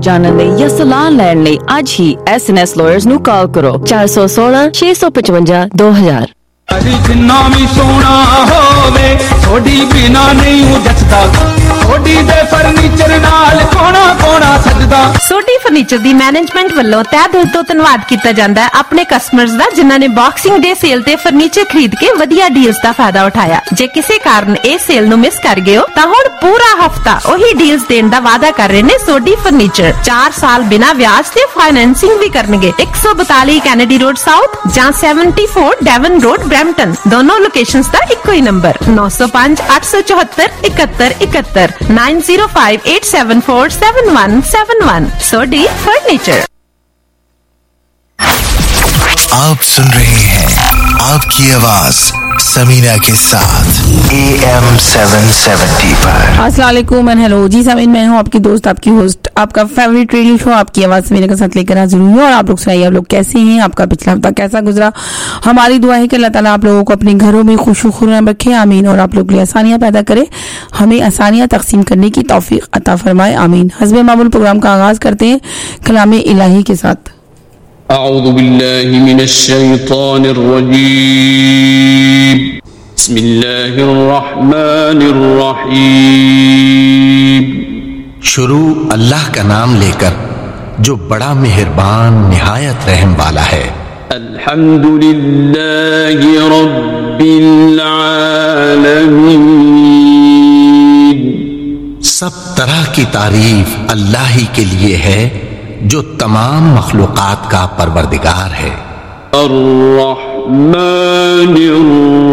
जानने ਲਈ ਜਾਂ ਸਲਾਹ ਲੈਣ ਲਈ ਅੱਜ ਹੀ SNS Lawyers ਨੂੰ ਕਾਲ ਕਰੋ 416 655 2000। अरे जिन्ना भी सोना होवे थोड़ी बिना नहीं हूँ जचदा थोड़ी दे फर्नीचर नाल कोना कोना सजदा। सोटी फर्नीचर दी मैनेजमेंट ਵੱਲੋਂ ਤਹਿ ਦਿਲ ਤੋਂ ਧੰਨਵਾਦ ਕੀਤਾ ਜਾਂਦਾ ਹੈ ਆਪਣੇ ਕਸਟਮਰਸ ਦਾ ਜਿਨ੍ਹਾਂ ਨੇ ਬਾਕਸਿੰਗ ਡੇ ਸੇਲ ਤੇ ਫਰਨੀਚਰ ਖਰੀਦ ਕੇ ਵਧੀਆ ਡੀਲਸ ਦਾ ਫਾਇਦਾ ਉਠਾਇਆ। ਜੇ ਕਿਸੇ ਕਾਰਨ ਇਹ ਸੇਲ ਨੂੰ ਮਿਸ ਕਰ ਗਏ ਹੋ ਤਾਂ ਹੁਣ ਪੂਰਾ ਹਫਤਾ ਉਹੀ ਡੀਲਸ ਦੇਣ ਦਾ ਵਾਅਦਾ ਕਰ ਰਹੇ ਨੇ ਸੋਟੀ ਫਰਨੀਚਰ। 4 ਸਾਲ ਬਿਨਾਂ ਵਿਆਜ ਤੇ ਫਾਈਨੈਂਸਿੰਗ ਵੀ ਕਰਨਗੇ। 142 ਕੈਨੇਡੀ ਰੋਡ ਸਾਊਥ ਜਾਂ 74 ਡੈਵਨ ਰੋਡ ब्रैम्पटन दोनों लोकेशंस का इको ही नंबर 905 874 71 71 905 874 7171 सोडी फर्नीचर। आप सुन रहे हैं आपकी आवाज समीना के साथ AM 770 पर। अस्सलाम वालेकुम एंड हेलो जी समीन, मैं हूँ आपकी दोस्त आपकी होस्ट आपका फेवरेट रेडियो शो आपकी आवाज समीना के साथ लेकर हाजिर हुई हूँ। और आप लोग सुनाइए आप लोग कैसे हैं, आपका पिछला हफ्ता कैसा गुजरा। हमारी दुआ है कि अल्लाह ताला आप लोगों को अपने घरों में खुशखुराम रखे, आमीन। और आप लोग के लिए आसानियां पैदा करे, हमें आसानियां तकसीम करने की तौफीक अता फरमाए, आमीन। हस्बे मामूल प्रोग्राम का आगाज करते हैं कलाम इलाही के साथ। अऊज़ु बिल्लाहि मिनश शैतानिर रजीम बिस्मिल्लाहिर रहमानिर रहीम। शुरू अल्लाह का नाम लेकर जो बड़ा मेहरबान निहायत रहम वाला है। अल्हम्दुलिल्लाहि रब्बिल आलमीन। सब तरह की तारीफ अल्लाह ही के लिए है जो तमाम मखलूकात का परवरदिगार है। अर्रहमानिर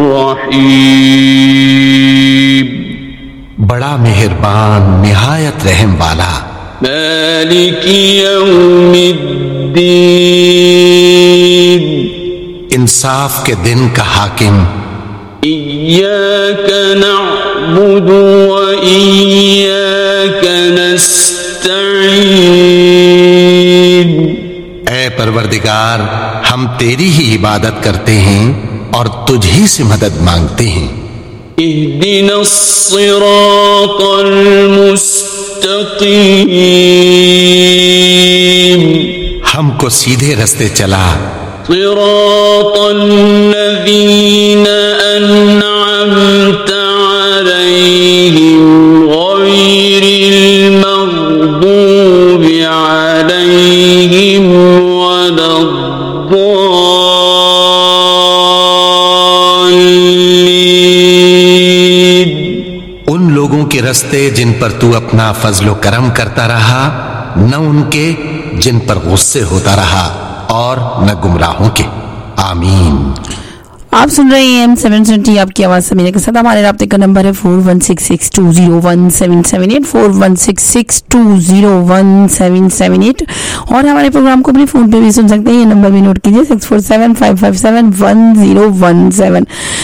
रहीम। बड़ा मेहरबान निहायत रहम वाला। मालिकी यौमिद्दीन। इंसाफ के दिन का हाकिम। इय्याक नअबुदु व इय्याक नस्तईन। ऐ परवरदिगार, हम तेरी ही इबादत करते हैं और तुझ ही से मदद मांगते हैं। इहदिनस सिरातल मुस्तकीम। हमको सीधे रास्ते चला। सिरातल्लज़ीना अन्अमता अलैहिम गैरिल मग़दूबि अलैहिम वलद्दॉल्लीन। उन लोगों के रास्ते जिन पर तू अपना फजलो करम करता रहा, न उनके जिन पर गुस्से होता रहा और न गुमराहों के। आमीन। आप सुन रहे हैं M770 आपकी आवाज समीना के साथ। हमारे राब्ते का नंबर है 4166201778 4166201778। और हमारे प्रोग्राम को अपने फोन पे भी सुन सकते हैं, ये नंबर भी नोट कीजिए 6475571017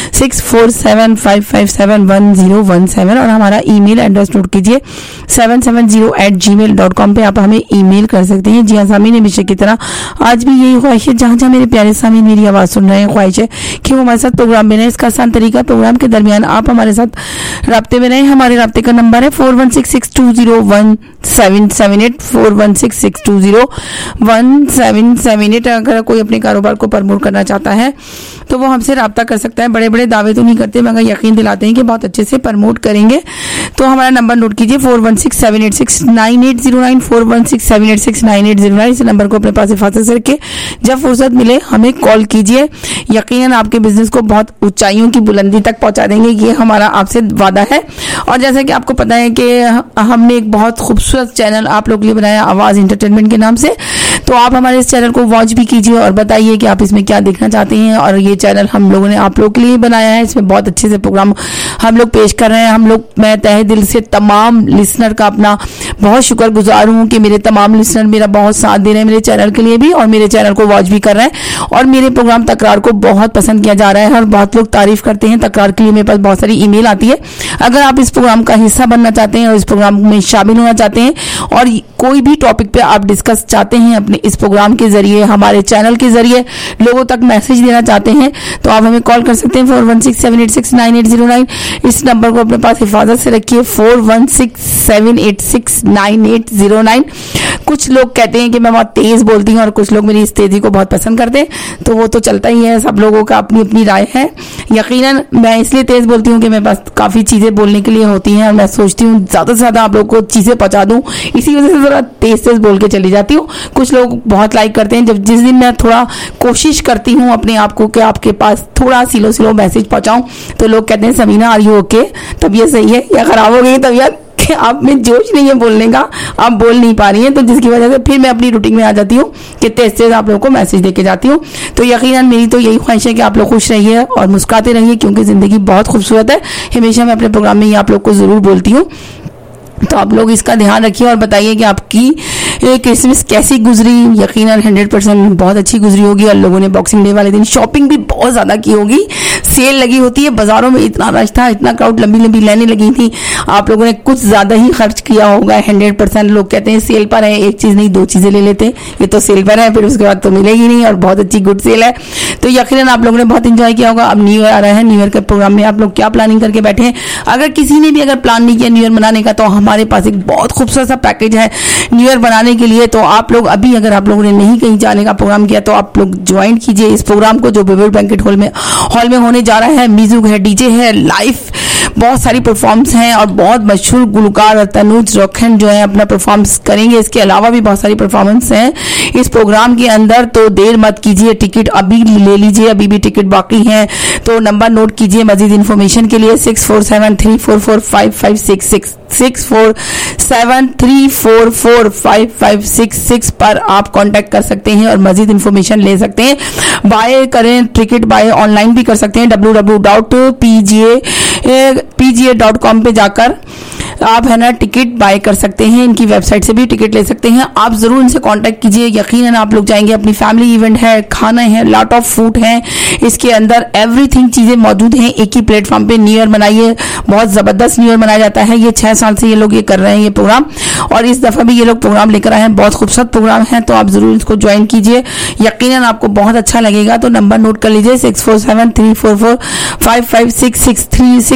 6475571017। और हमारा ईमेल एड्रेस नोट कीजिए 770@gmail.com पे आप हमें ईमेल कर सकते हैं। जी हाँ सामीन, हमेशा की तरह आज भी यही ख्वाहिश है, जहाँ जहाँ मेरे प्यारे सामीन मेरी आवाज सुन रहे हैं, ख्वाहिश है कि वो हमारे साथ प्रोग्राम में रहे। इसका आसान तरीका, प्रोग्राम के दरमियान आप हमारे साथ राब्ते में रहे। हमारे राब्ते का नंबर है 4166201778 4166201778। अगर कोई अपने कारोबार को प्रमोट करना चाहता है तो वो हमसे राब्ता कर सकता है। बड़े बड़े दावे तो नहीं करते मगर यकीन दिलाते हैं कि बहुत अच्छे से प्रमोट करेंगे। तो हमारा नंबर नोट कीजिए 4167869809 4167869809। इस नंबर को अपने पास हिफाजत से रखिए, जब फुर्सत मिले हमें कॉल कीजिए। यकीनन आपके बिजनेस को बहुत ऊंचाइयों की बुलंदी तक पहुंचा देंगे, ये हमारा आपसे वादा है। और जैसा कि आपको पता है कि हमने एक बहुत खूबसूरत चैनल आप लोग के लिए बनाया आवाज एंटरटेनमेंट के नाम से, तो आप हमारे इस चैनल को वॉच भी कीजिए और बताइए कि आप इसमें क्या देखना चाहते हैं। और ये चैनल हम लोगों ने आप लोगों के लिए बनाया है, इसमें बहुत अच्छे से प्रोग्राम हम लोग पेश कर रहे हैं। मैं तहे दिल से तमाम लिसनर का अपना बहुत शुक्रगुजार हूँ कि मेरे तमाम लिसनर मेरा बहुत साथ दे रहे हैं मेरे चैनल के लिए भी, और मेरे चैनल को वॉच भी कर रहे हैं। और मेरे प्रोग्राम तकरार को बहुत पसंद किया जा रहा है और बहुत लोग तारीफ करते हैं। तकरार के लिए मेरे पास बहुत सारी ईमेल आती है। अगर आप इस प्रोग्राम का हिस्सा बनना चाहते हैं और इस प्रोग्राम में शामिल होना चाहते हैं और कोई भी टॉपिक पे आप डिस्कस चाहते हैं अपने इस प्रोग्राम के जरिए, हमारे चैनल के जरिए लोगों तक मैसेज देना चाहते हैं, तो आप हमें कॉल कर सकते हैं 4167869809। इस नंबर को अपने पास हिफाजत से रखिए 416786 9809। कुछ लोग कहते हैं कि मैं बहुत तेज बोलती हूँ और कुछ लोग मेरी इस तेजी को बहुत पसंद करते हैं, तो वो तो चलता ही है, सब लोगों का अपनी अपनी राय है। यकीनन मैं इसलिए तेज बोलती हूँ कि मेरे पास काफी चीजें बोलने के लिए होती हैं और मैं सोचती हूँ ज्यादा से ज्यादा आप लोगों को चीजें पहुंचा दूं, इसी वजह से थोड़ा तेज तेज बोल के चली जाती हूँ। कुछ लोग बहुत लाइक करते हैं जब जिस दिन मैं थोड़ा कोशिश करती हूँ अपने आप को कि आपके पास थोड़ा स्लो स्लो मैसेज पहुंचाऊं, तो लोग कहते हैं समीना आर यू ओके, तबीयत सही है या खराब हो गई तबीयत, कि आप में जोश नहीं है बोलने का, आप बोल नहीं पा रही हैं, तो जिसकी वजह से फिर मैं अपनी रूटीन में आ जाती हूँ कि तेज तेज आप लोगों को मैसेज देके जाती हूँ। तो यकीनन मेरी तो यही ख्वाहिश है कि आप लोग खुश रहिए और मुस्कुराते रहिए, क्योंकि जिंदगी बहुत खूबसूरत है। हमेशा मैं अपने प्रोग्राम में ये आप लोग को जरूर बोलती हूँ, तो आप लोग इसका ध्यान रखिए और बताइए कि आपकी क्रिसमस कैसी गुजरी। यकीनन 100% बहुत अच्छी गुजरी होगी और लोगों ने बॉक्सिंग डे वाले दिन शॉपिंग भी बहुत ज्यादा की होगी। सेल लगी होती है बाजारों में, इतना रश था, इतना क्राउड, लंबी लंबी लाइनें लगी थी, आप लोगों ने कुछ ज्यादा ही खर्च किया होगा। 100% लोग कहते हैं सेल पर है, एक चीज नहीं दो चीजें ले लेते, ये तो सेल पर है, फिर उसके बाद तो मिलेगी नहीं, और बहुत अच्छी गुड सेल है। तो यकीनन आप लोगों ने बहुत इंजॉय किया होगा। अब न्यू ईयर आ रहा है, न्यू ईयर के प्रोग्राम में आप लोग क्या प्लानिंग करके बैठे हैं? अगर किसी ने भी अगर प्लान नहीं किया न्यू ईयर मनाने का, तो हमारे पास एक बहुत खूबसूरत सा पैकेज है न्यू ईयर बनाने के लिए। तो आप लोग अभी अगर आप लोगों ने नहीं कहीं जाने का प्रोग्राम किया, तो आप लोग ज्वाइन कीजिए इस प्रोग्राम को जो विवेक बैंकेट हॉल में होने जा रहा है। म्यूजिक है, डीजे है, लाइव बहुत सारी परफॉर्मेंस हैं और बहुत मशहूर गुलकार तनुज रोखन जो है अपना परफॉर्मेंस करेंगे। इसके अलावा भी बहुत सारी परफॉर्मेंस हैं इस प्रोग्राम के अंदर, तो देर मत कीजिए, टिकट अभी ले लीजिए, अभी भी टिकट बाकी हैं। तो नंबर नोट कीजिए मजीद इन्फॉर्मेशन के लिए 6473445566 6473445566 पर आप कांटेक्ट कर सकते हैं और मजीद इन्फॉर्मेशन ले सकते हैं। बाय करें, टिकट बाय ऑनलाइन भी कर सकते हैं, www.pga.com पे जाकर आप है ना टिकट बाय कर सकते हैं। इनकी वेबसाइट से भी टिकट ले सकते हैं। आप जरूर इनसे कांटेक्ट कीजिए, यकीनन आप लोग जाएंगे। अपनी फैमिली इवेंट है, खाना है, लॉट ऑफ फूड है इसके अंदर, एवरीथिंग चीजें मौजूद हैं एक ही प्लेटफॉर्म पे। न्यू ईयर मनाइए, बहुत जबरदस्त न्यू ईयर मनाया जाता है। ये 6 साल से ये लोग ये कर रहे हैं ये प्रोग्राम, और इस दफा भी ये लोग प्रोग्राम लेकर आए हैं, बहुत खूबसूरत प्रोग्राम है। तो आप जरूर इसको ज्वाइन कीजिए, यकीनन आपको बहुत अच्छा लगेगा। तो नंबर नोट कर लीजिए 6473445566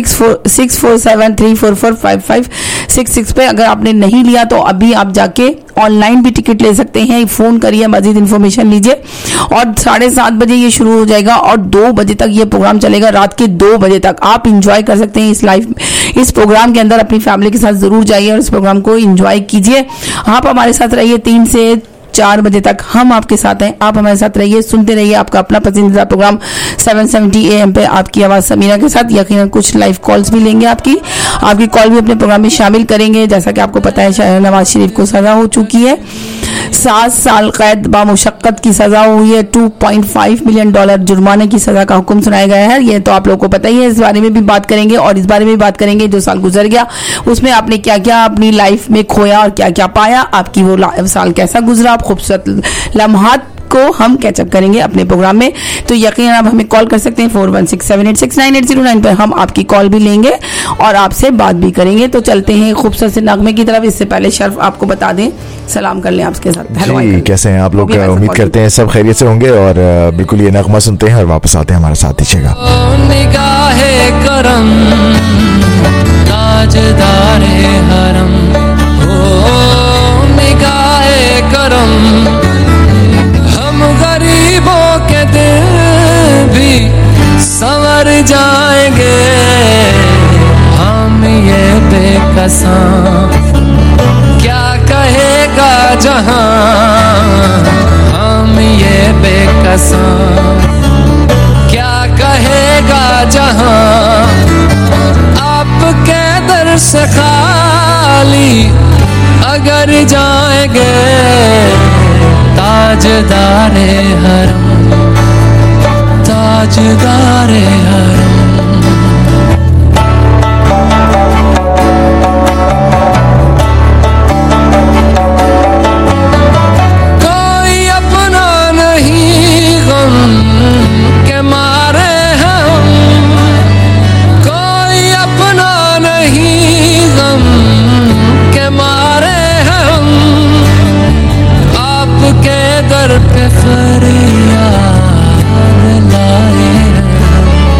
6473445566 पे। अगर आपने नहीं लिया तो अभी आप जाके ऑनलाइन भी टिकट ले सकते हैं, फोन करिए, मजीद इन्फॉर्मेशन लीजिए। और 7:30 बजे ये शुरू हो जाएगा और 2 बजे तक ये प्रोग्राम चलेगा, रात के 2 बजे तक आप इंजॉय कर सकते हैं इस प्रोग्राम के अंदर। अपनी फैमिली के साथ जरूर जाइए और इस प्रोग्राम को इंजॉय कीजिए। आप हमारे साथ रहिए 3 से 4 बजे तक, हम आपके साथ हैं, आप हमारे साथ रहिए, सुनते रहिए आपका अपना पसंदीदा प्रोग्राम 770 AM पे आपकी आवाज समीना के साथ। यकीनन कुछ लाइव कॉल्स भी लेंगे, आपकी कॉल भी अपने प्रोग्राम में शामिल करेंगे। जैसा कि आपको पता है नवाज शरीफ को सजा हो चुकी है, 7 साल कैद बामुशक्कत की सजा हुई है, $2.5 मिलियन जुर्माने की सजा का हुक्म सुनाया गया है। ये तो आप लोगों को पता ही है, इस बारे में भी बात करेंगे और इस बारे में भी बात करेंगे जो साल गुजर गया उसमें आपने क्या क्या अपनी लाइफ में खोया और क्या क्या पाया, आपकी वो साल कैसा गुजरा, खूबसूरत लम्हात को हम कैचअप करेंगे अपने प्रोग्राम में। तो यकीनन आप हमें कॉल कर सकते हैं 4167869809 पर, हम आपकी कॉल भी लेंगे और आपसे बात भी करेंगे। तो चलते हैं खूबसूरत से नगमे की तरफ। इससे पहले शर्फ आपको बता दें, सलाम कर लें आपके साथ। जी, कैसे हैं आप लोग? उम्मीद करते हैं सब खैरियत से होंगे और बिल्कुल ये नगमा सुनते हैं और वापस आते हैं, हमारे साथ दीजिएगा। निगाहे करम ताजदारे हरम, ओ निगाहे करम, हम गरीबों के दिल भी संवर जाएंगे, हम ये बेकसां क्या कहेगा जहां, हम ये बेकसां क्या कहेगा जहां, आपके दर से खाली अगर जाएंगे, ताजदारे हरम, ताजदारे हरम। कोई अपना नहीं गम के मारे हम, कोई अपना नहीं गम के मारे हम, आपके दर पे फरियाद लाए हैं,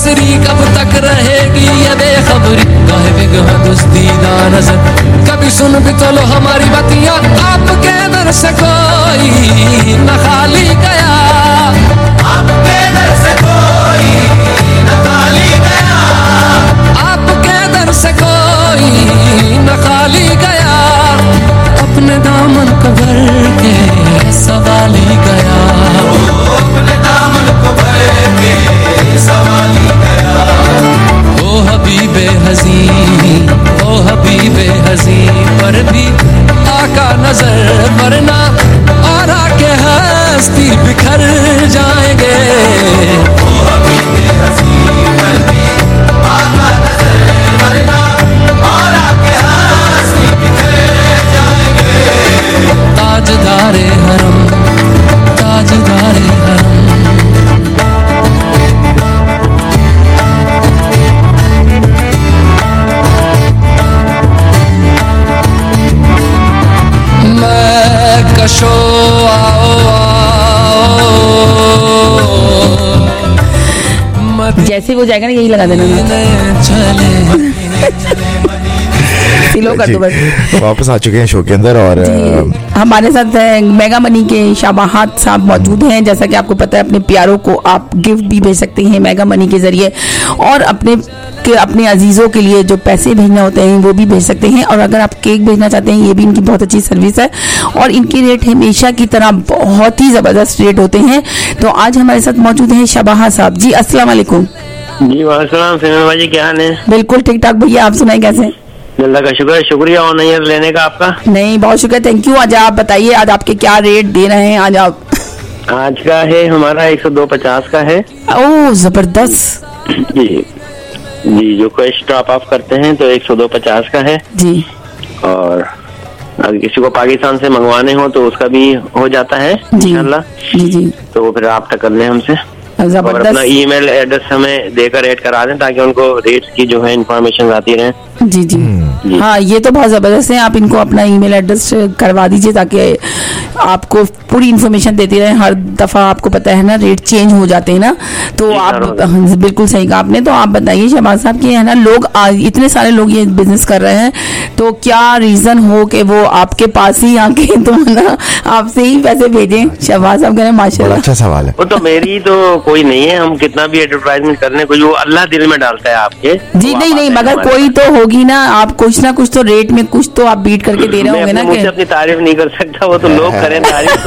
आसरी कब तक रहेगी ये बेखबरी, गाहे बिगह दुस्तीदा नजर, कभी सुन भी तो लो हमारी बतियां, आपके दर से कोई न खाली गया, आपके दर से कोई न खाली गया, आपके दर से कोई न खाली गया, अपने दामन को भर के सवाली गया, अपने दामन को भर के सवाली गया। ओ हबीबे हज़ी, ओ हबीबे हज़ी, पर भी आका नजर वरना और आके हस्ती बिखर जाएंगे। ओ हबीबे हज़ी, पर भी आका नजर वरना और आके हस्ती बिखर जाएंगे। ताजदारे हरम, ताजदारे हरम, मैं कशो आओ जैसे वो जाएगा ना यही लगा देना, सिलो कर दो बस। वापस आ चुके हैं शो के अंदर और हमारे साथ मेगा मनी के शाबाहात साहब मौजूद हैं। जैसा कि आपको पता है अपने प्यारों को आप गिफ्ट भी भेज सकते हैं मेगा मनी के जरिए, और अपने अजीजों के लिए जो पैसे भेजना होते हैं वो भी भेज सकते हैं। और अगर आप केक भेजना चाहते हैं ये भी इनकी बहुत अच्छी सर्विस है, और इनके रेट हमेशा की तरह बहुत ही जबरदस्त रेट होते हैं। तो आज हमारे साथ मौजूद हैं शाबाहात साहब। जी अस्सलाम वालेकुम। जी वालेकुम सलाम भाई, क्या हाल है? बिल्कुल ठीक ठाक भैया, आप सुनाए कैसे? अल्लाह का शुक्र है, शुक्रिया ऑनलाइन लेने का आपका। नहीं बहुत शुक्रिया, थैंक यू। आज आप बताइए आज आपके क्या रेट दे रहे हैं आज आप? आज का है हमारा 102.50 का है। ओह जबरदस्त। जी जी, जो कैश ड्रॉप ऑफ करते हैं तो 102.50 का है जी। और अगर किसी को पाकिस्तान से मंगवाने हो तो उसका भी हो जाता है इंशाल्लाह। जी जी, तो वो फिर आप टक्कर लें हमसे और अपना ईमेल एड्रेस हमें देकर ऐड करा दें ताकि उनको रेट्स की जो है इंफॉर्मेशन आती रहे। जी जी हाँ, ये तो बहुत जबरदस्त है। आप इनको अपना ईमेल एड्रेस करवा दीजिए ताकि आपको पूरी इन्फॉर्मेशन देती रहे। हर दफा आपको पता है ना रेट चेंज हो जाते हैं ना, तो आप बिल्कुल सही कहा आपने। तो आप बताइए शहबाज साहब कि है ना लोग इतने सारे लोग ये बिजनेस कर रहे हैं, तो क्या रीजन हो कि वो आपके पास ही आके तो ना आपसे ही पैसे भेजें? शहबाज साहब कह रहे हैं माशाल्लाह। अच्छा सवाल है। वो तो मेरी तो कोई नहीं है, हम कितना भी एडवर्टाइजमेंट करने को जो अल्लाह दिल में डालता है आपके। जी नहीं मगर कोई तो होगी ना, आप कुछ ना कुछ तो रेट में कुछ तो आप बीट करके दे रहे होंगे ना। मुझसे अपनी तारीफ नहीं कर सकता, वो तो लोग करें तारीफ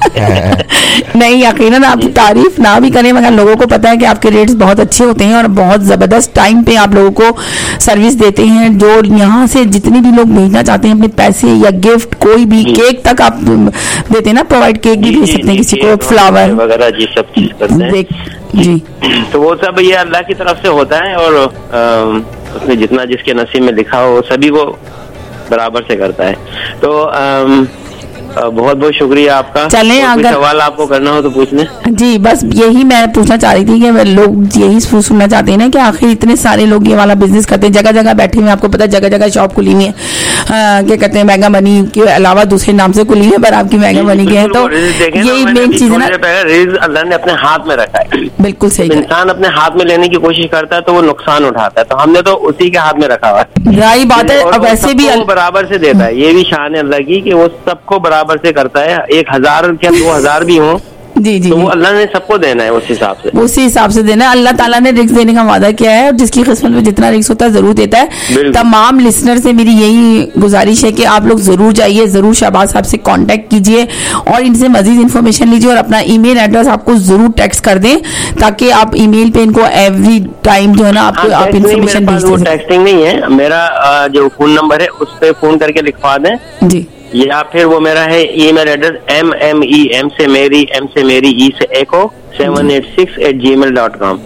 तो नहीं यकीनन आप तारीफ ना भी करें मगर लोगों को पता है कि आपके रेट्स बहुत अच्छे होते हैं और बहुत जबरदस्त टाइम पे आप लोगों को सर्विस देते हैं। जो यहाँ से जितने भी लोग भेजना चाहते हैं अपने पैसे या गिफ्ट, कोई भी केक तक आप देते हैं ना, प्रोवाइड केक भी भेज सकते हैं किसी को, फ्लावर वगैरह जी सब चीज करते हैं जी। तो वो सब ये अल्लाह की तरफ से होता है और उसमें जितना जिसके नसीब में लिखा हो सभी को बराबर से करता है। तो बहुत बहुत शुक्रिया आपका। चलें अगर सवाल आपको करना हो तो पूछ लें। जी बस यही मैं पूछना चाह रही थी कि लोग यही सुनना चाहते हैं ना कि आखिर इतने सारे लोग ये वाला बिजनेस करते हैं, जगह जगह बैठे हुए, आपको पता है जगह जगह शॉप खुली हुई है, क्या कहते हैं मेगा मनी के अलावा दूसरे नाम से खुली है, पर आपकी मेगा मनी के है। तो यही मेन चीज है ना, अल्लाह ने अपने हाथ में रखा है। बिल्कुल सही। इंसान अपने हाथ में लेने की कोशिश करता है तो वो नुकसान उठाता है, तो हमने तो उसी के हाथ में रखा हुआ है। राही बात है। और वैसे भी बराबर से देता है, ये भी शान है अल्लाह की कि वो सबको बराबर से करता है। 1000 क्या 2000 भी हो जी जी, तो वो अल्लाह ने सबको देना है, उस हिसाब से देना है। अल्लाह ताला ने रिस्क देने का वादा किया है और जिसकी किस्मत में जितना रिस्क होता है जरूर देता है। तमाम लिसनर से मेरी यही गुजारिश है कि आप लोग जरूर जाइए, जरूर शहबाज साहब से कांटेक्ट कीजिए और इनसे मजीद इन्फॉर्मेशन लीजिए और अपना ईमेल एड्रेस आपको जरूर टेक्स्ट कर दें ताकि आप ईमेल पे इनको एवरी टाइम जो है ना आपको आप इन्फॉर्मेशन भेज दें। टेक्सटिंग नहीं है, मेरा जो फोन नंबर है उस पर फोन करके लिखवा दें जी, या फिर वो मेरा है ईमेल एड्रेस M से मेरी E से एको 786@gmail.com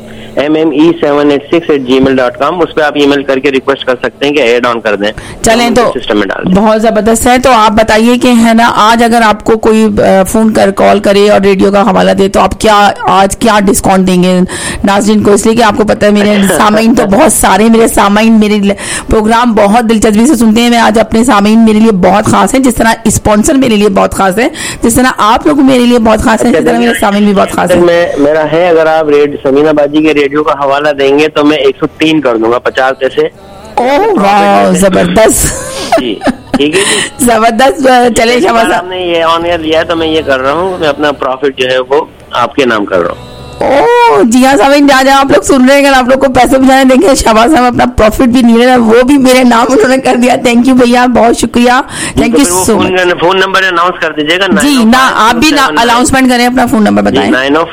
MME786@gmail.com। उस पर आप ईमेल करके रिक्वेस्ट कर सकते हैं कि ऐड ऑन कर दें। चलें तो सिस्टम में डाल बहुत जबरदस्त है। तो आप बताइए कि है ना आज अगर आपको कोई फोन कर कॉल करे और रेडियो का हवाला दे तो आप आज क्या डिस्काउंट देंगे नाज़रीन को? इसलिए कि आपको पता है मेरे सामीन तो बहुत सारे, मेरे सामीन मेरे प्रोग्राम बहुत दिलचस्पी से सुनते हैं। मैं आज अपने सामीन मेरे लिए बहुत खास है, जिस तरह स्पॉन्सर मेरे लिए बहुत खास है, जिस तरह आप लोग मेरे लिए बहुत खास है, जिस तरह मेरे सामीन भी बहुत खास है। मेरा है अगर आप समीना बाजी के रेडियो का हवाला देंगे तो मैं 103 कर दूंगा 50 पैसे। ओह वाह, जबरदस्त जी, ठीक है जी, जबरदस्त। चले शाबाश साहब, आपने ये ऑन एयर लिया है तो मैं ये कर रहा हूँ, मैं अपना प्रॉफिट जो है वो आपके नाम कर रहा हूँ। ओह जी हाँ साहब, जहाँ जहाँ आप लोग सुन रहे हैं, अगर आप लोग को पैसे बचाने देंगे, शाबाश साहब, अपना प्रॉफिट भी नहीं लेना, वो भी मेरे नाम उन्होंने कर दिया। थैंक यू भैया, बहुत शुक्रिया, thank you so much. Phone number announce कर दीजिएगा जी ना, आप भी अनाउंसमेंट करें, अपना फोन नंबर बताएं।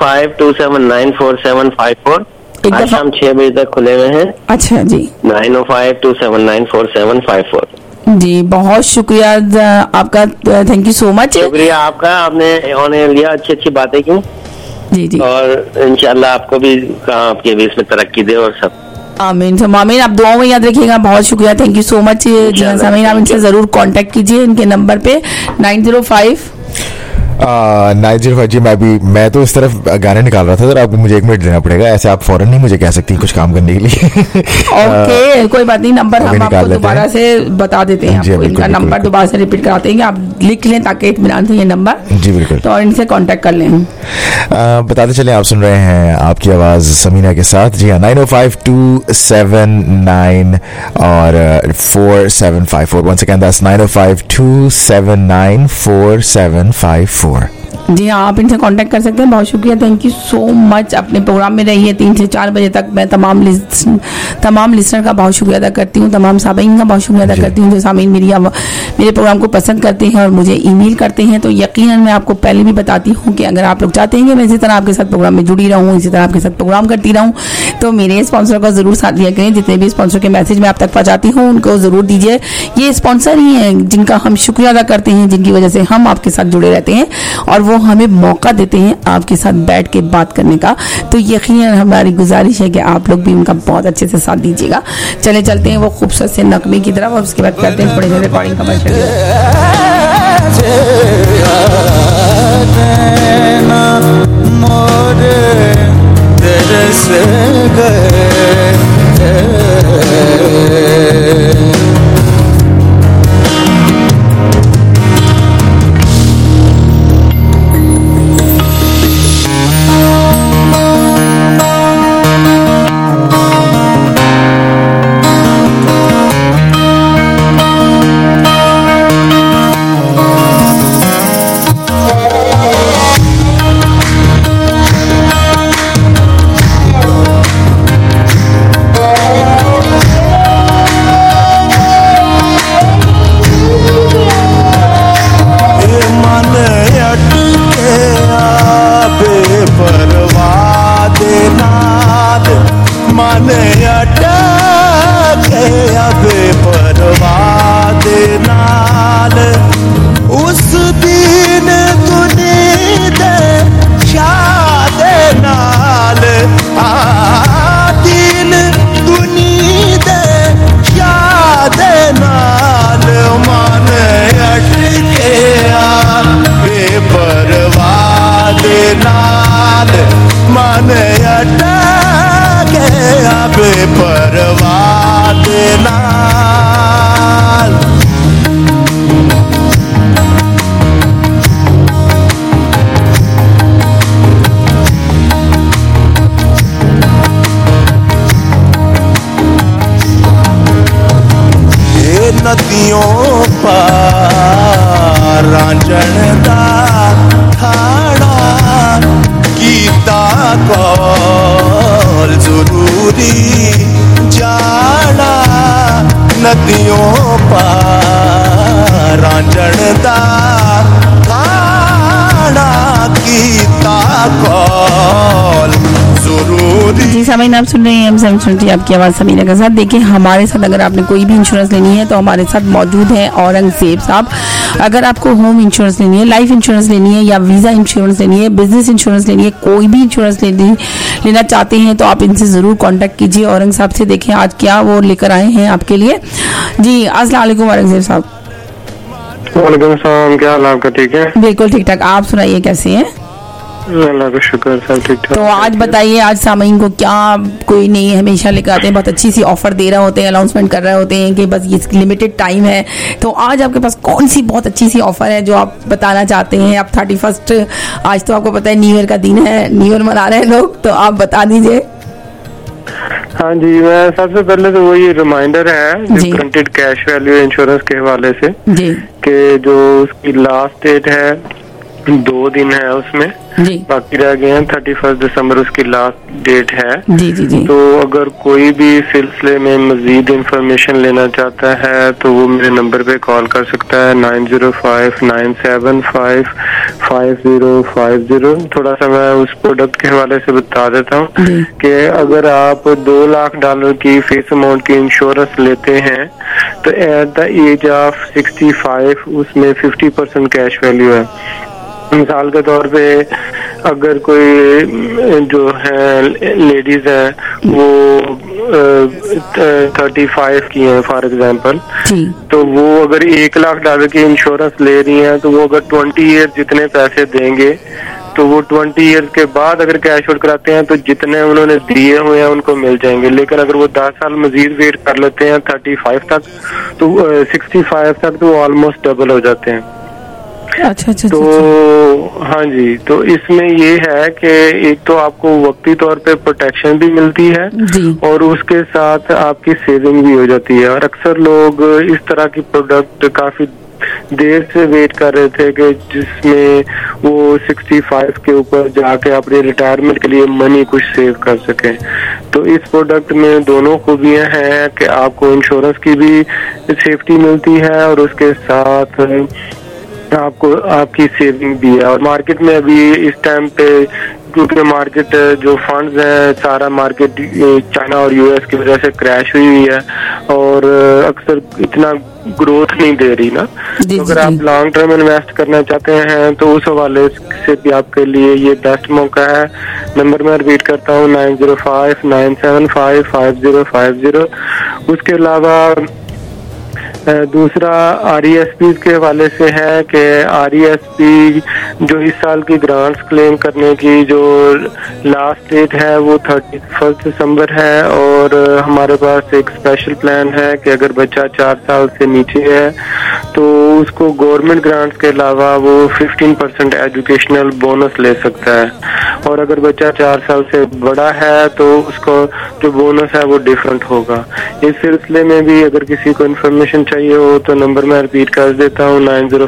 9052794754। आज शाम 6 बजे तक खुले हुए हैं। अच्छा जी, 9052794754। जी बहुत शुक्रिया आपका, थैंक यू सो मच। शुक्रिया आपका, आपने ऑन एयर लिया, अच्छी अच्छी बातें की। जी जी, और इंशाल्लाह आपको भी आपके बीच में तरक्की दे और सब। आमीन आमीन, आप दुआओं में याद रखिएगा। बहुत शुक्रिया, थैंक यू सो मच। जी हाँ सामीन, आप इनसे जरूर कांटेक्ट कीजिए, इनके नंबर पे 905 जी। मैं तो इस तरफ गाने निकाल रहा था सर, आपको मुझे 1 मिनट देना पड़ेगा, ऐसे आप फौरन नहीं मुझे कह सकती कुछ काम करने के लिए। ओके, कोई बात नहीं, नंबर हम आपको दोबारा से बता देते हैं, आपको इनका नंबर दोबारा से रिपीट कराते हैं, आप लिख लें ताकि इत्मीनान से ये नंबर। जी बिल्कुल, तो इनसे कांटेक्ट कर लें। बताते चलें, आप सुन रहे हैं आपकी आवाज समीना के साथ। जी हाँ, 905279 और 4754। Once again that's 9052794754। जी हाँ, आप इनसे कांटेक्ट कर सकते हैं। बहुत शुक्रिया, थैंक यू सो मच। अपने प्रोग्राम में रहिए 3 से 4 बजे तक। मैं तमाम लिसनर का बहुत शुक्रिया अदा करती हूँ, तमाम सामीन का बहुत शुक्रिया अदा करती हूँ जो सामीन मेरे प्रोग्राम को पसंद करते हैं और मुझे ईमेल करते हैं। तो यकीनन मैं आपको पहले भी बताती हूँ कि अगर आप लोग चाहते हैं कि मैं इसी तरह आपके साथ प्रोग्राम में जुड़ी रहूँ, इसी तरह आपके साथ प्रोग्राम करती रहूँ, तो मेरे स्पॉन्सर का जरूर साथ दिया करें। जितने भी स्पॉन्सर के मैसेज मैं आप तक पहुँचाती हूँ उनको जरूर दीजिए। ये स्पॉन्सर ही हैं जिनका हम शुक्रिया अदा करते हैं, जिनकी वजह से हम आपके साथ जुड़े रहते हैं और वो हमें मौका देते हैं आपके साथ बैठ के बात करने का। तो यकीनन हमारी गुजारिश है कि आप लोग भी उनका बहुत अच्छे से साथ दीजिएगा। चले चलते हैं वो खूबसूरत से नगमे की तरफ और उसके बाद करते हैं थोड़ी देर रिकॉर्डिंग कमर्शियल। नदियों पार रांझण दा खाना कीता कॉल जरूरी जाना। नदियों पार रांझण दा खाना कीता कॉल जरूरी। जी सामीन, आप सुन रहे हैं M720 आपकी आवाज समीना के साथ। देखिए हमारे साथ अगर आपने कोई भी इंश्योरेंस लेनी है तो हमारे साथ मौजूद है औरंगजेब साहब। अगर आपको होम इंश्योरेंस लेनी है, लाइफ इंश्योरेंस लेनी है या वीजा इंश्योरेंस लेनी है, बिजनेस इंश्योरेंस लेनी है, कोई भी इंश्योरेंस लेना चाहते हैं तो आप इनसे जरूर कांटेक्ट कीजिए औरंग साहब से। देखें आज क्या वो लेकर आए हैं आपके लिए। जी अस्सलाम वालेकुम औरंगजेब साहब। वालेकुम सलाम, क्या हाल आपका? ठीक है, बिल्कुल ठीक ठाक, आप सुनाइए कैसे हैं? अल्लाह का शुक्र, सब ठीक ठाक। तो आज बताइए, आज सामीन को क्या कोई नहीं हमेशा लेकर आते हैं, बहुत अच्छी सी ऑफर दे रहे होते हैं, अनाउंसमेंट कर रहे होते हैं कि बस ये लिमिटेड टाइम है। तो आज आपके पास कौन सी बहुत अच्छी सी ऑफर है जो आप बताना चाहते हैं? आप 31 आज तो आपको पता है न्यू ईयर का दिन है, न्यू ईयर मना रहे हैं लोग, तो आप बता दीजिए। हाँ जी, मैं सबसे पहले तो वही रिमाइंडर है जो ग्रांटेड कैश वैल्यू इंश्योरेंस के हवाले से जी कि जो उसकी लास्ट डेट है 2 दिन है उसमें जी, बाकी रह गए हैं 31 दिसंबर उसकी लास्ट डेट है जी जी जी। तो अगर कोई भी सिलसिले में मजीद इंफॉर्मेशन लेना चाहता है तो वो मेरे नंबर पे कॉल कर सकता है 9059755050। थोड़ा सा मैं उस प्रोडक्ट के हवाले से बता देता हूँ कि अगर आप $2 लाख की फेस अमाउंट की इंश्योरेंस लेते हैं तो एट द एज ऑफ 65 उसमें 50% कैश वैल्यू है। मिसाल के तौर पे अगर कोई जो है लेडीज है वो 35 की हैं फॉर एग्जांपल, तो वो अगर $1 लाख की इंश्योरेंस ले रही हैं तो वो अगर 20 ईयर जितने पैसे देंगे तो वो 20 ईयर्स के बाद अगर कैश आउट कराते हैं तो जितने उन्होंने दिए हुए हैं उनको मिल जाएंगे। लेकिन अगर वो 10 साल मजीद वेट कर लेते हैं 35 तक तो 65 तक तो ऑलमोस्ट डबल हो जाते हैं। अच्छा अच्छा। तो हाँ जी, तो इसमें ये है कि एक तो आपको वक्ती तौर पे प्रोटेक्शन भी मिलती है और उसके साथ आपकी सेविंग भी हो जाती है। और अक्सर लोग इस तरह की प्रोडक्ट काफी देर से वेट कर रहे थे कि जिसमें वो 65 के ऊपर जाके अपने रिटायरमेंट के लिए मनी कुछ सेव कर सके। तो इस प्रोडक्ट में दोनों खूबियां हैं कि आपको इंश्योरेंस की भी सेफ्टी मिलती है और उसके साथ आपको आपकी सेविंग भी है। और मार्केट में अभी इस टाइम पे क्योंकि मार्केट जो फंड्स है सारा मार्केट चाइना और यूएस की वजह से क्रैश हुई है और अक्सर इतना ग्रोथ नहीं दे रही ना, तो अगर आप लॉन्ग टर्म इन्वेस्ट करना चाहते हैं तो उस हवाले से भी आपके लिए ये बेस्ट मौका है। नंबर मैं रिपीट करता हूँ 9059755050। उसके अलावा दूसरा RESP के हवाले से है कि RESP जो इस साल की ग्रांट्स क्लेम करने की जो लास्ट डेट है वो 31 दिसंबर है और हमारे पास एक स्पेशल प्लान है कि अगर बच्चा 4 साल से नीचे है तो उसको गवर्नमेंट ग्रांट्स के अलावा वो 15% एजुकेशनल बोनस ले सकता है और अगर बच्चा 4 साल से बड़ा है तो उसको जो बोनस है वो डिफरेंट होगा। इस सिलसिले में भी अगर किसी को इन्फॉर्मेशन चाहिए हो तो नंबर मैं रिपीट कर देता हूँ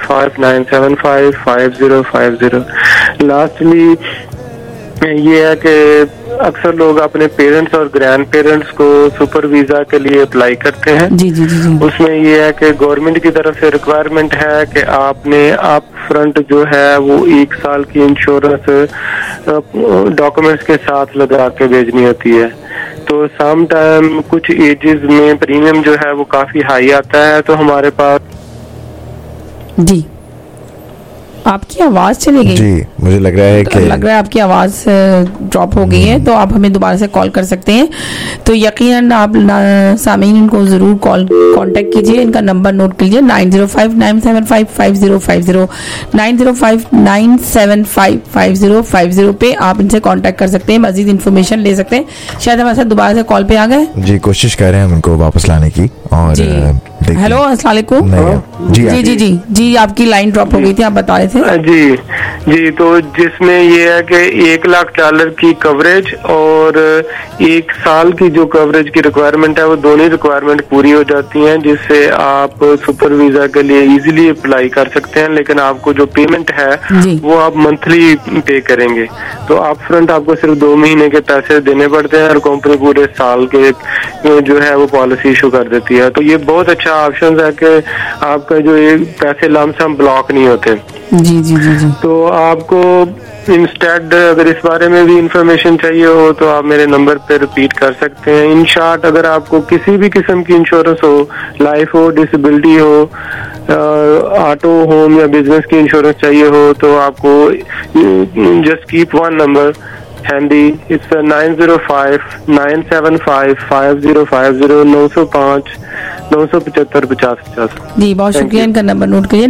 9059755050। लास्टली ये है कि अक्सर लोग अपने पेरेंट्स और ग्रैंड पेरेंट्स को सुपर वीजा के लिए अप्लाई करते हैं। जी जी जी। उसमें ये है कि गवर्नमेंट की तरफ से रिक्वायरमेंट है कि आपने अप फ्रंट जो है वो 1 साल की इंश्योरेंस डॉक्यूमेंट्स के साथ लगा के भेजनी होती है। तो सम टाइम कुछ एजेस में प्रीमियम जो है वो काफी हाई आता है तो हमारे पास जी आपकी आवाज चली गई जी, मुझे लग रहा है आपकी आवाज ड्रॉप हो गई है तो आप हमें दोबारा से कॉल कर सकते हैं। तो यकीनन आप सामीन इनको जरूर कांटेक्ट कीजिए, इनका नंबर नोट कीजिए 9059755050 9059755050 पे आप इनसे कांटेक्ट कर सकते हैं, मजीद इन्फॉर्मेशन ले सकते हैं। शायद हमारे साथ दोबारा से कॉल पे आ गए जी, कोशिश कर रहे हैं हम इनको वापस लाने की। और हेलो अस्सलाम वालेकुम। जी जी जी जी जी आपकी लाइन ड्रॉप हो गई थी, आप बता रहे थे। जी जी, तो जिसमें ये है कि $1 लाख की कवरेज और 1 साल की जो कवरेज की रिक्वायरमेंट है वो दोनों रिक्वायरमेंट पूरी हो जाती हैं जिससे आप सुपर वीजा के लिए इजीली अप्लाई कर सकते हैं। लेकिन आपको जो पेमेंट है वो आप मंथली पे करेंगे तो अप फ्रंट आपको सिर्फ 2 महीने के पैसे देने पड़ते हैं और कंपनी पूरे साल के जो है वो पॉलिसी इशू कर देती है। तो ये बहुत अच्छा ऑप्शन है कि आपका जो ये पैसे लमसम ब्लॉक नहीं होते। जी जी जी जी। तो आपको इंस्टेड अगर इस बारे में भी इंफॉर्मेशन चाहिए हो तो आप मेरे नंबर पे रिपीट कर सकते हैं। इन शॉर्ट अगर आपको किसी भी किस्म की इंश्योरेंस हो, लाइफ हो, डिसेबिलिटी हो, ऑटो, होम या बिजनेस की इंश्योरेंस चाहिए हो तो आपको just keep one number handy, it's 9059755050 905 975-50-50। जी बहुत शुक्रिया। इनका नंबर नोट करिए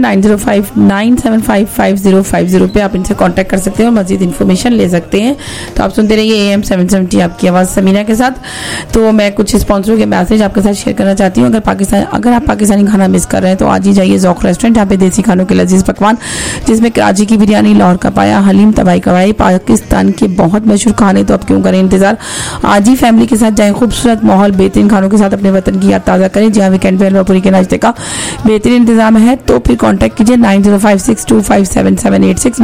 9059755050 पे आप इनसे कांटेक्ट कर सकते हैं और मजीद इन्फॉर्मेशन ले सकते हैं। तो आप सुनते रहिए AM 770 आपकी आवाज़ समीना के साथ। तो मैं कुछ स्पॉन्सरों के मैसेज आपके साथ शेयर करना चाहती हूँ। अगर आप पाकिस्तानी खाना मिस कर रहे हैं तो आज ही जाइए ज़ौक़ रेस्टोरेंट। यहाँ पे देसी खानों के लजीज पकवान जिसमें कराची की बिरयानी, लाहौर का पाया, हलीम, तबाई कवाई, पाकिस्तान के बहुत मशहूर खाने। तो आप क्यों करें इंतजार, आज ही फैमिली के साथ जाएं। खूबसूरत माहौल, बेहतरीन खानों के साथ अपने वतन की याद ताज़ा करें। जहाँ वीकेंड पे हलवापुरी के नाश्ते का बेहतरीन इंतजाम है। तो फिर कांटेक्ट कीजिए 9056257786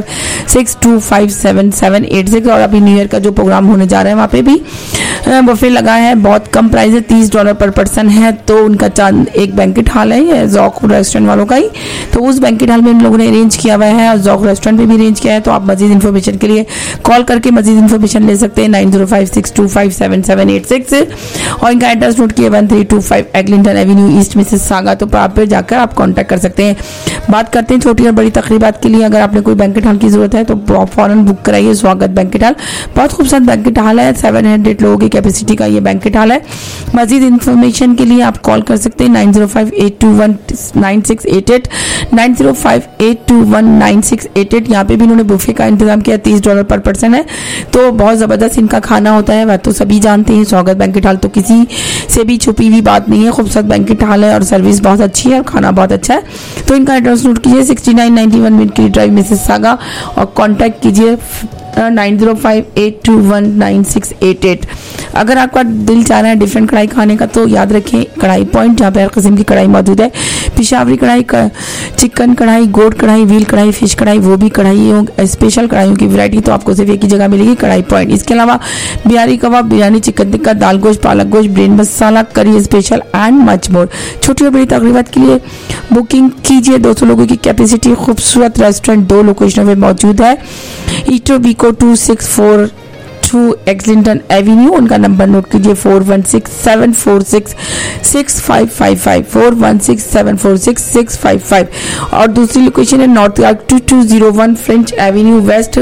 9056257786। और अभी न्यू ईयर का जो प्रोग्राम होने जा रहा है वहाँ पे भी बफे लगा है, बहुत कम प्राइस है, $30 पर पर्सन है। तो उनका एक बैंकेट हॉल है ज़ौक़ रेस्टोरेंट वालों का ही, तो उस बैंकेट हॉल में इन लोगों ने अरेंज किया हुआ है और ज़ौक़ रेस्टोरेंट में भी अरेंज किया है। तो आप मजीद इन्फॉर्मेशन के लिए कॉल करके मजीद इन्फॉर्मेशन ले सकते हैं 9056257786। और इनका एड्रेस नोट किए 1325 एग्लिंटन एवेन्यू ईस्ट मिसिसागा। तो आप पे जाकर आप कांटेक्ट कर सकते हैं। बात करते हैं छोटी और बड़ी तकरीबात के लिए। अगर आपने कोई बैंकेट हॉल की जरूरत है तो फौरन बुक कराइए। स्वागत बैंकेट हॉल बहुत खूबसूरत बैंकेट हॉल है, 700 लोगों की कैपेसिटी का ये बैंकेट हॉल है। मजीद इन्फॉर्मेशन के लिए आप कॉल कर सकते हैं 9058219688 9058219688। यहाँ पे भी इन्होंने बुफे का इंतजाम किया, $30 पर पर्सन है। तो बहुत जबरदस्त इनका खाना होता है, वह तो सभी जानते हैं। स्वागत बैंकेट हॉल तो किसी से भी छुपी हुई बात नहीं है, खूबसूरत बैंकेट हॉल है और सर्विस बहुत अच्छी है और खाना बहुत अच्छा है। तो इनका एड्रेस नोट कीजिए 6991 मिडकी ड्राइव मिसिसागा और कांटेक्ट कीजिए 9058219688। अगर आपका दिल चाह रहा है डिफरेंट कढ़ाई खाने का तो याद रखें कढ़ाई पॉइंट, जहाँ पे हर किस्म की कढ़ाई मौजूद है। पिशावरी कढ़ाई, चिकन कढ़ाई, गोट कढ़ाई, व्हील कढ़ाई, फिश कढ़ाई, वो भी कढ़ाइयों स्पेशल कढ़ाइयों की वैरायटी तो आपको सिर्फ एक ही जगह मिलेगी, कढ़ाई पॉइंट। इसके अलावा बिहारी कबाब, बिरयानी, चिकन टिक्का, दाल गोश्त, पालक गोश्त, brain masala, curry special and much more. छोटी और बड़ी तकरीबात के लिए बुकिंग कीजिए। 200 लोगों की कैपेसिटी, खूबसूरत रेस्टोरेंट 2 लोकेशनों में मौजूद है। Etobicoke 2642 Eglinton avenue. उनका नंबर नोट कीजिए 4167466555 4167466555। और दूसरी लोकेशन है North York 2201 French avenue west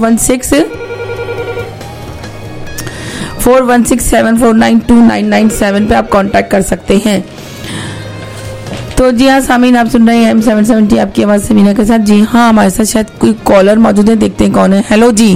4167492997 पे आप कांटेक्ट कर सकते हैं। तो जी हाँ सामीन, आप सुन रहे हैं AM 770 आपकी आवाज़ समीना के साथ। जी हाँ, हमारे साथ शायद कोई कॉलर मौजूद है, देखते हैं कौन है। हेलो जी।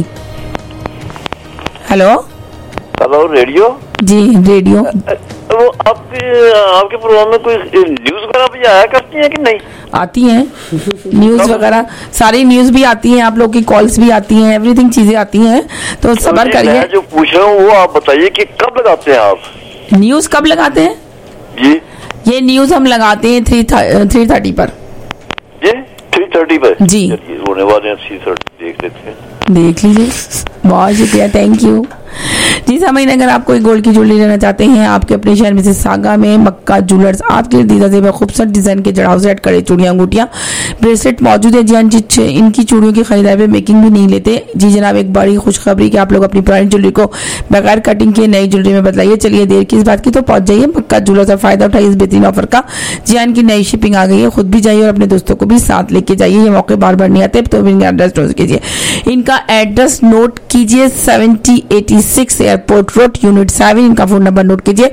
हेलो रेडियो जी, रेडियो। वो आपके प्रोग्राम में कोई न्यूज़ वगैरह भी आया करती हैं कि नहीं? आती हैं न्यूज़ वगैरह, सारी न्यूज़ भी आती हैं, आप लोग की कॉल्स भी आती हैं, एवरीथिंग चीजें आती हैं। तो सब्र करिए। मैं जो पूछ रहा हूँ वो आप बताइए कि कब लगाते हैं आप न्यूज़? कब लगाते हैं जी? ये न्यूज़ हम लगाते हैं 3:30 पर। जी 3:30 पर जी होने वाले हैं। 3:30 देख लेते हैं, देख लीजिए। बहुत शुक्रिया, थैंक यू जी। सामीन, अगर आप कोई गोल्ड की ज्वेलरी लेना चाहते हैं आपके अपने शहर मिसिसागा में, मक्का ज्वेलर्स आपके लिए दीदा जेब खूबसूरत डिजाइन के जड़ाव सेट, कड़े, चूड़ियां, अंगूठियां, ब्रेसलेट मौजूद है। जी हाँ जी, इनकी चूड़ियों की खरीदारी पे मेकिंग भी नहीं लेते। जी जनाब, एक बड़ी खुशखबरी कि आप लोग अपनी पुरानी ज्वेलरी को बगैर कटिंग के नई ज्वेलरी में बदलाइए। चलिए देर की इस बात की, तो पहुंच जाइए मक्का ज्वेलर्स और फायदा उठाइए इस बेहतरीन ऑफर का। जी हाँ, इनकी नई शिपिंग आ गई है, खुद भी जाइए और अपने दोस्तों को भी साथ लेके जाइए, ये मौके बार बार नहीं आते। तो इनका एड्रेस नोट कीजिए, इनका एड्रेस नोट कीजिए 7086 एयरपोर्ट रोड यूनिट 7। इनका फोन नंबर नोट कीजिए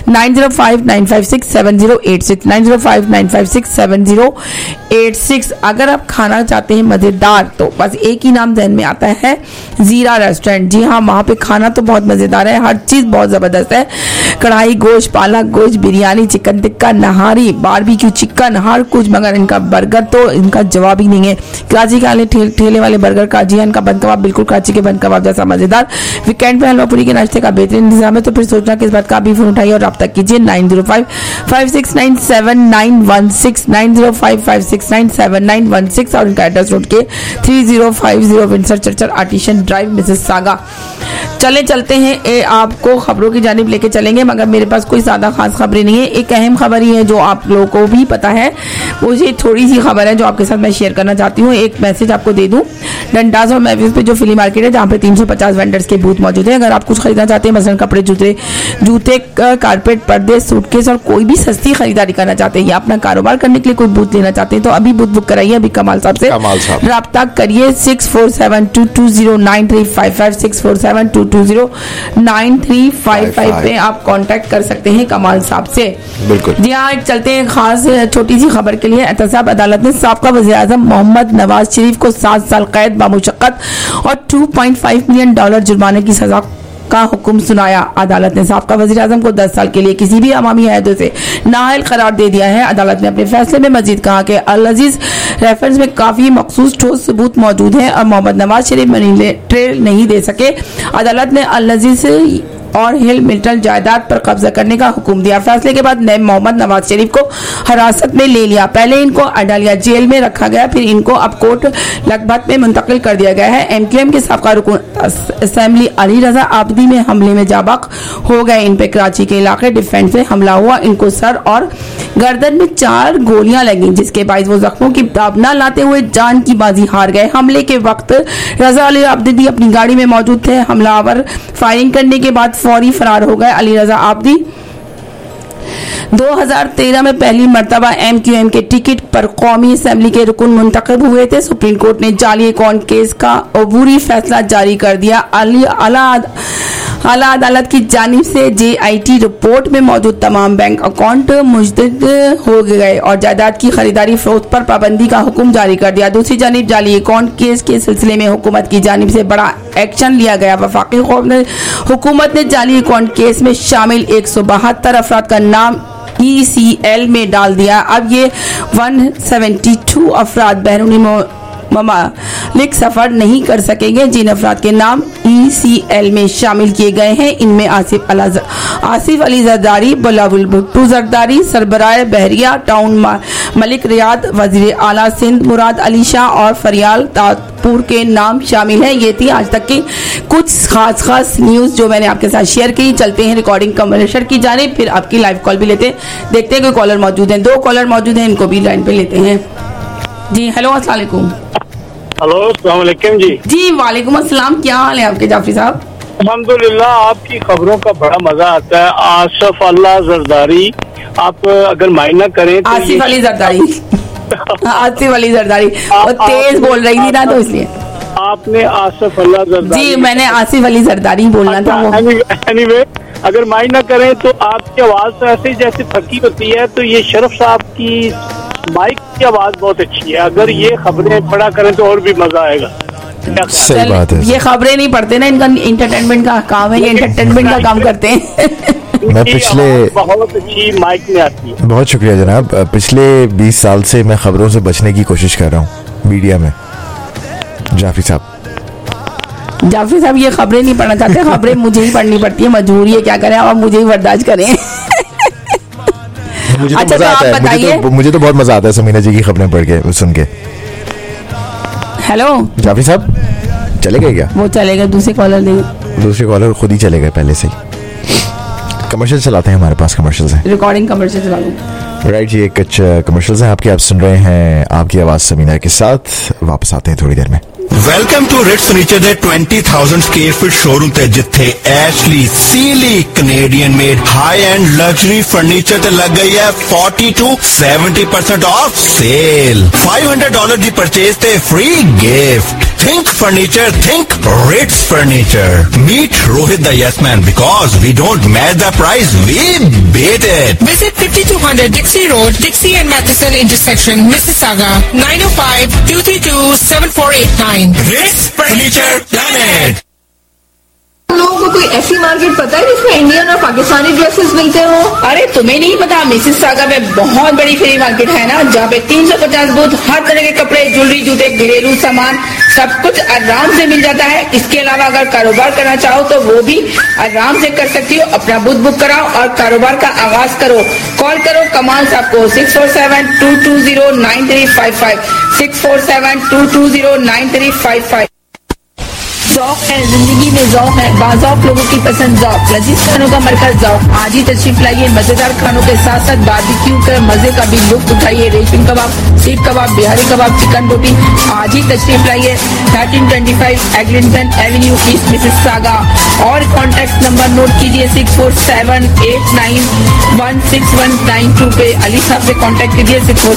9059567086 9059567086। अगर आप खाना चाहते हैं मजेदार तो बस एक ही नाम ध्यान में आता है, जीरा रेस्टोरेंट। जी हाँ, वहाँ पे खाना तो बहुत मजेदार है, हर चीज बहुत जबरदस्त है। कढ़ाई गोश्त, पालक गोश्त, बिरयानी, चिकन टिक्का, नहारी, बारबेक्यू चिकन, हर कुछ। मगर इनका बर्गर तो इनका जवाब ही नहीं है। कराची के वाले ठेले वाले बर्गर का, जी हाँ, इनका बन कबाब बिल्कुल कराची के बन कबाब जैसा मजेदार। वीकेंड पे हलवापुरी के नाश्ते का बेहतरीन इंतजाम है। तो फिर सोचना कि इस बात का भी फोन उठाइए और रब्ता कीजिए 9055697916 9055697916 और इनका एड्रेस नोट के 3050 Winston Churchill Artesian drive Mississauga. चलते हैं आपको खबरों की जानिब लेके चलेंगे, मगर मेरे पास कोई ज्यादा खास खबरें नहीं है। एक अहम खबर ही है जो आप लोगों को भी पता है, मुझे थोड़ी सी खबर है जो आपके साथ मैं शेयर करना चाहती हूँ। एक मैसेज आपको दे दूं, डंडास और महफिल पे जो फिल्म मार्केट है जहाँ पे 350 वेंडर्स के बूथ मौजूद है। अगर आप कुछ खरीदना चाहते हैं, मसलन कपड़े, जूते, कारपेट, पर्दे, सूटकेस और कोई भी सस्ती खरीदारी करना चाहते हैं या अपना कारोबार करने के लिए कोई बूथ लेना चाहते हैं तो अभी बूथ बुक कराइए अभी कमाल साहब से राब्ता करिए 6472209355 6472209355 पे आप कांटेक्ट कर सकते हैं कमाल साहब से। बिल्कुल जी हाँ, एक चलते हैं खास छोटी सी खबर के लिए। एहतसाब अदालत ने साबका वज़ीर-ए-आज़म मोहम्मद नवाज शरीफ को 7 साल कैद बामुशक्कत और $2.5 मिलियन जुर्माने की सजा का हुक्म सुनाया। अदालत ने साबका वज़ीर-ए-आज़म को 10 साल के लिए किसी भी अवामी अहदे से नाअहल करार दे दिया है। अदालत ने अपने फैसले में मजीद कहा कि अल-अजीज रेफरेंस में काफी मखसूस ठोस सबूत मौजूद है और मोहम्मद नवाज शरीफ मनी ट्रेल नहीं दे सके। अदालत ने अल-अजीज और हिल मिल्टन जायदाद पर कब्जा करने का हुक्म दिया। फैसले के बाद मोहम्मद नवाज शरीफ को हिरासत में ले लिया। पहले इनको अडालिया जेल में रखा गया, फिर इनको अब कोर्ट लखपत में मुंतकिल कर दिया गया है। MQM के साबका रुकन असेंबली अली रजा आबदी में हमले में जाबाक हो गए। इन पे कराची के इलाके डिफेंस से हमला हुआ। इनको सर और गर्दन में 4 गोलियां लगी जिसके बायस वो जख्मों की दाब न लाते हुए जान की बाजी हार गए। हमले के वक्त रजा अली आबदी अपनी गाड़ी में मौजूद थे। हमलावर फायरिंग करने के बाद फौरी फरार हो गए। अली रजा आबदी 2013 में पहली मर्तबा MQM के टिकट पर कौमी असेंबली के रुकन मुंतखब हुए थे। सुप्रीम कोर्ट ने जाली अकाउंट केस का अबूरी फैसला जारी कर दिया। आला अदालत की जानिब से JIT रिपोर्ट में मौजूद तमाम बैंक अकाउंट मुजद्दिद हो गए और जायदाद की खरीदारी फरोख्त पर पाबंदी का हुक्म जारी कर दिया। दूसरी जानिब जाली अकाउंट केस के सिलसिले में हुकूमत की जानिब से बड़ा एक्शन लिया गया। वफाकी हुकूमत ने जाली अकाउंट केस में शामिल 172 अफराद का नाम ECL में डाल दिया। अब ये 172 अफराद बैरूनी ममालिक सफर नहीं कर सकेंगे। जिन अफराद के नाम ECL में शामिल किए गए हैं इनमें आसिफ अली जरदारी, बिलावल भुट्टो जरदारी, सरबराह बहरिया, टाउन मलिक रियाद, वजीर आला सिंध मुराद अली शाह और फरियाल ताजपुर के नाम शामिल हैं। ये थी आज तक की कुछ खास न्यूज जो मैंने आपके साथ शेयर की। चलते हैं रिकॉर्डिंग कमर्शियल की जानिब, फिर आपकी लाइव कॉल भी लेते हैं। देखते हैं कोई कॉलर मौजूद है। 2 कॉलर मौजूद हैं, इनको भी लाइन पे लेते हैं। जी हेलो, अस्सलाम वालेकुम। हेलो, अस्सलाम वालेकुम जी। जी वालेकुम अस्सलाम, क्या हाल है आपके जाफरी साहब? अल्हम्दुलिल्लाह, आपकी खबरों का बड़ा मजा आता है। आसिफ अल्लाह जरदारी, आप अगर मायना करें तो आसिफ अली जरदारी आसिफ अली जरदारी और तेज बोल रही थी ना तो इसलिए आपने आसिफ अल्लाह जरदारी। जी मैंने आसिफ अली जरदारी बोलना था। एनीवे, अगर मायना करें तो आपकी आवाज तो ऐसे जैसे थकी होती है, तो ये शरफ साहब की माइक की आवाज बहुत अच्छी है। अगर ये खबरें पढ़ा करें तो और भी मजा आएगा। सही बात है। ये खबरें नहीं पढ़ते ना, इनका इंटरटेनमेंट का काम है, ये इंटरटेनमेंट का काम करते हैं। मैं पिछले बहुत अच्छी माइक में आती है। बहुत शुक्रिया जनाब। पिछले 20 साल से मैं खबरों से बचने की कोशिश कर रहा हूँ मीडिया में। जाफरी साहब ये खबरें नहीं पढ़ना चाहते, खबरें मुझे ही पढ़नी पड़ती है, मजबूरी है, क्या करें, अब मुझे ही बर्दाश्त करें। मुझे तो मजा आता है, मुझे तो बहुत मजा आता है समीना जी की खबरें पढ़ के सुन के। हेलो जाफरी साहब, चले गए क्या? वो चले गए, दूसरे कॉलर खुद ही चले गए पहले से ही। कमर्शियल चलाते हैं, हमारे पास कमर्शियल्स हैं, रिकॉर्डिंग कमर्शियल चला लो। राइट जी, एक कमर्शियल्स हैं आपके, आप सुन रहे हैं आपकी आवाज समीना के साथ। वापस आते हैं थोड़ी देर में। वेलकम टू रिट्स फर्नीचर दे 20,000 स्क्वायर फीट शोरूम ते जिथे Ashley Sealy Canadian made high and luxury furniture ते लग गई है 40 to 70% ऑफ सेल। $500 दी परचेज ते free gift. Think furniture, think Ritz furniture. Meet Rohit the yes man because we don't match the price, we beat it. Visit 5200 Dixie Road, Dixie and Matheson intersection, Mississauga, 905-232-7489. Ritz Furniture Planet। लोगों को कोई ऐसी market पता है जिसमें Indian और Pakistani dresses मिलते हो? अरे तुम्हें नहीं पता, मिसिसागा में बहुत बड़ी फ्री मार्केट है ना, जहाँ पे 350 बूथ, हर तरह के कपड़े, ज्वेलरी, जूते, घरेलू सामान सब कुछ आराम से मिल जाता है। इसके अलावा अगर कारोबार करना चाहो तो वो भी आराम से कर सकती हो। अपना बूथ बुक कराओ और कारोबार का आगाज करो। कॉल करो कमाल साहब को 647-220-9355 647-220-9355। जौक है, जिंदगी में जौक है, बाज़ौक लोगों की पसंद जौक, लजीज खानों का मरकज जौक। आज ही तशरीफ लाइए, मजेदार खानों के साथ साथ बारबेक्यू के मजे का भी लुत्फ उठाइए। रेशम कबाब, सीख कबाब, बिहारी कबाब, चिकन बोटी। आज ही तशरीफ लाइए 1325 एग्लिंटन एवेन्यू, ईस्ट मिसिसागा। और कॉन्टैक्ट नंबर नोट कीजिए 6478916192 पे। अली साहब से कॉन्टैक्ट कीजिए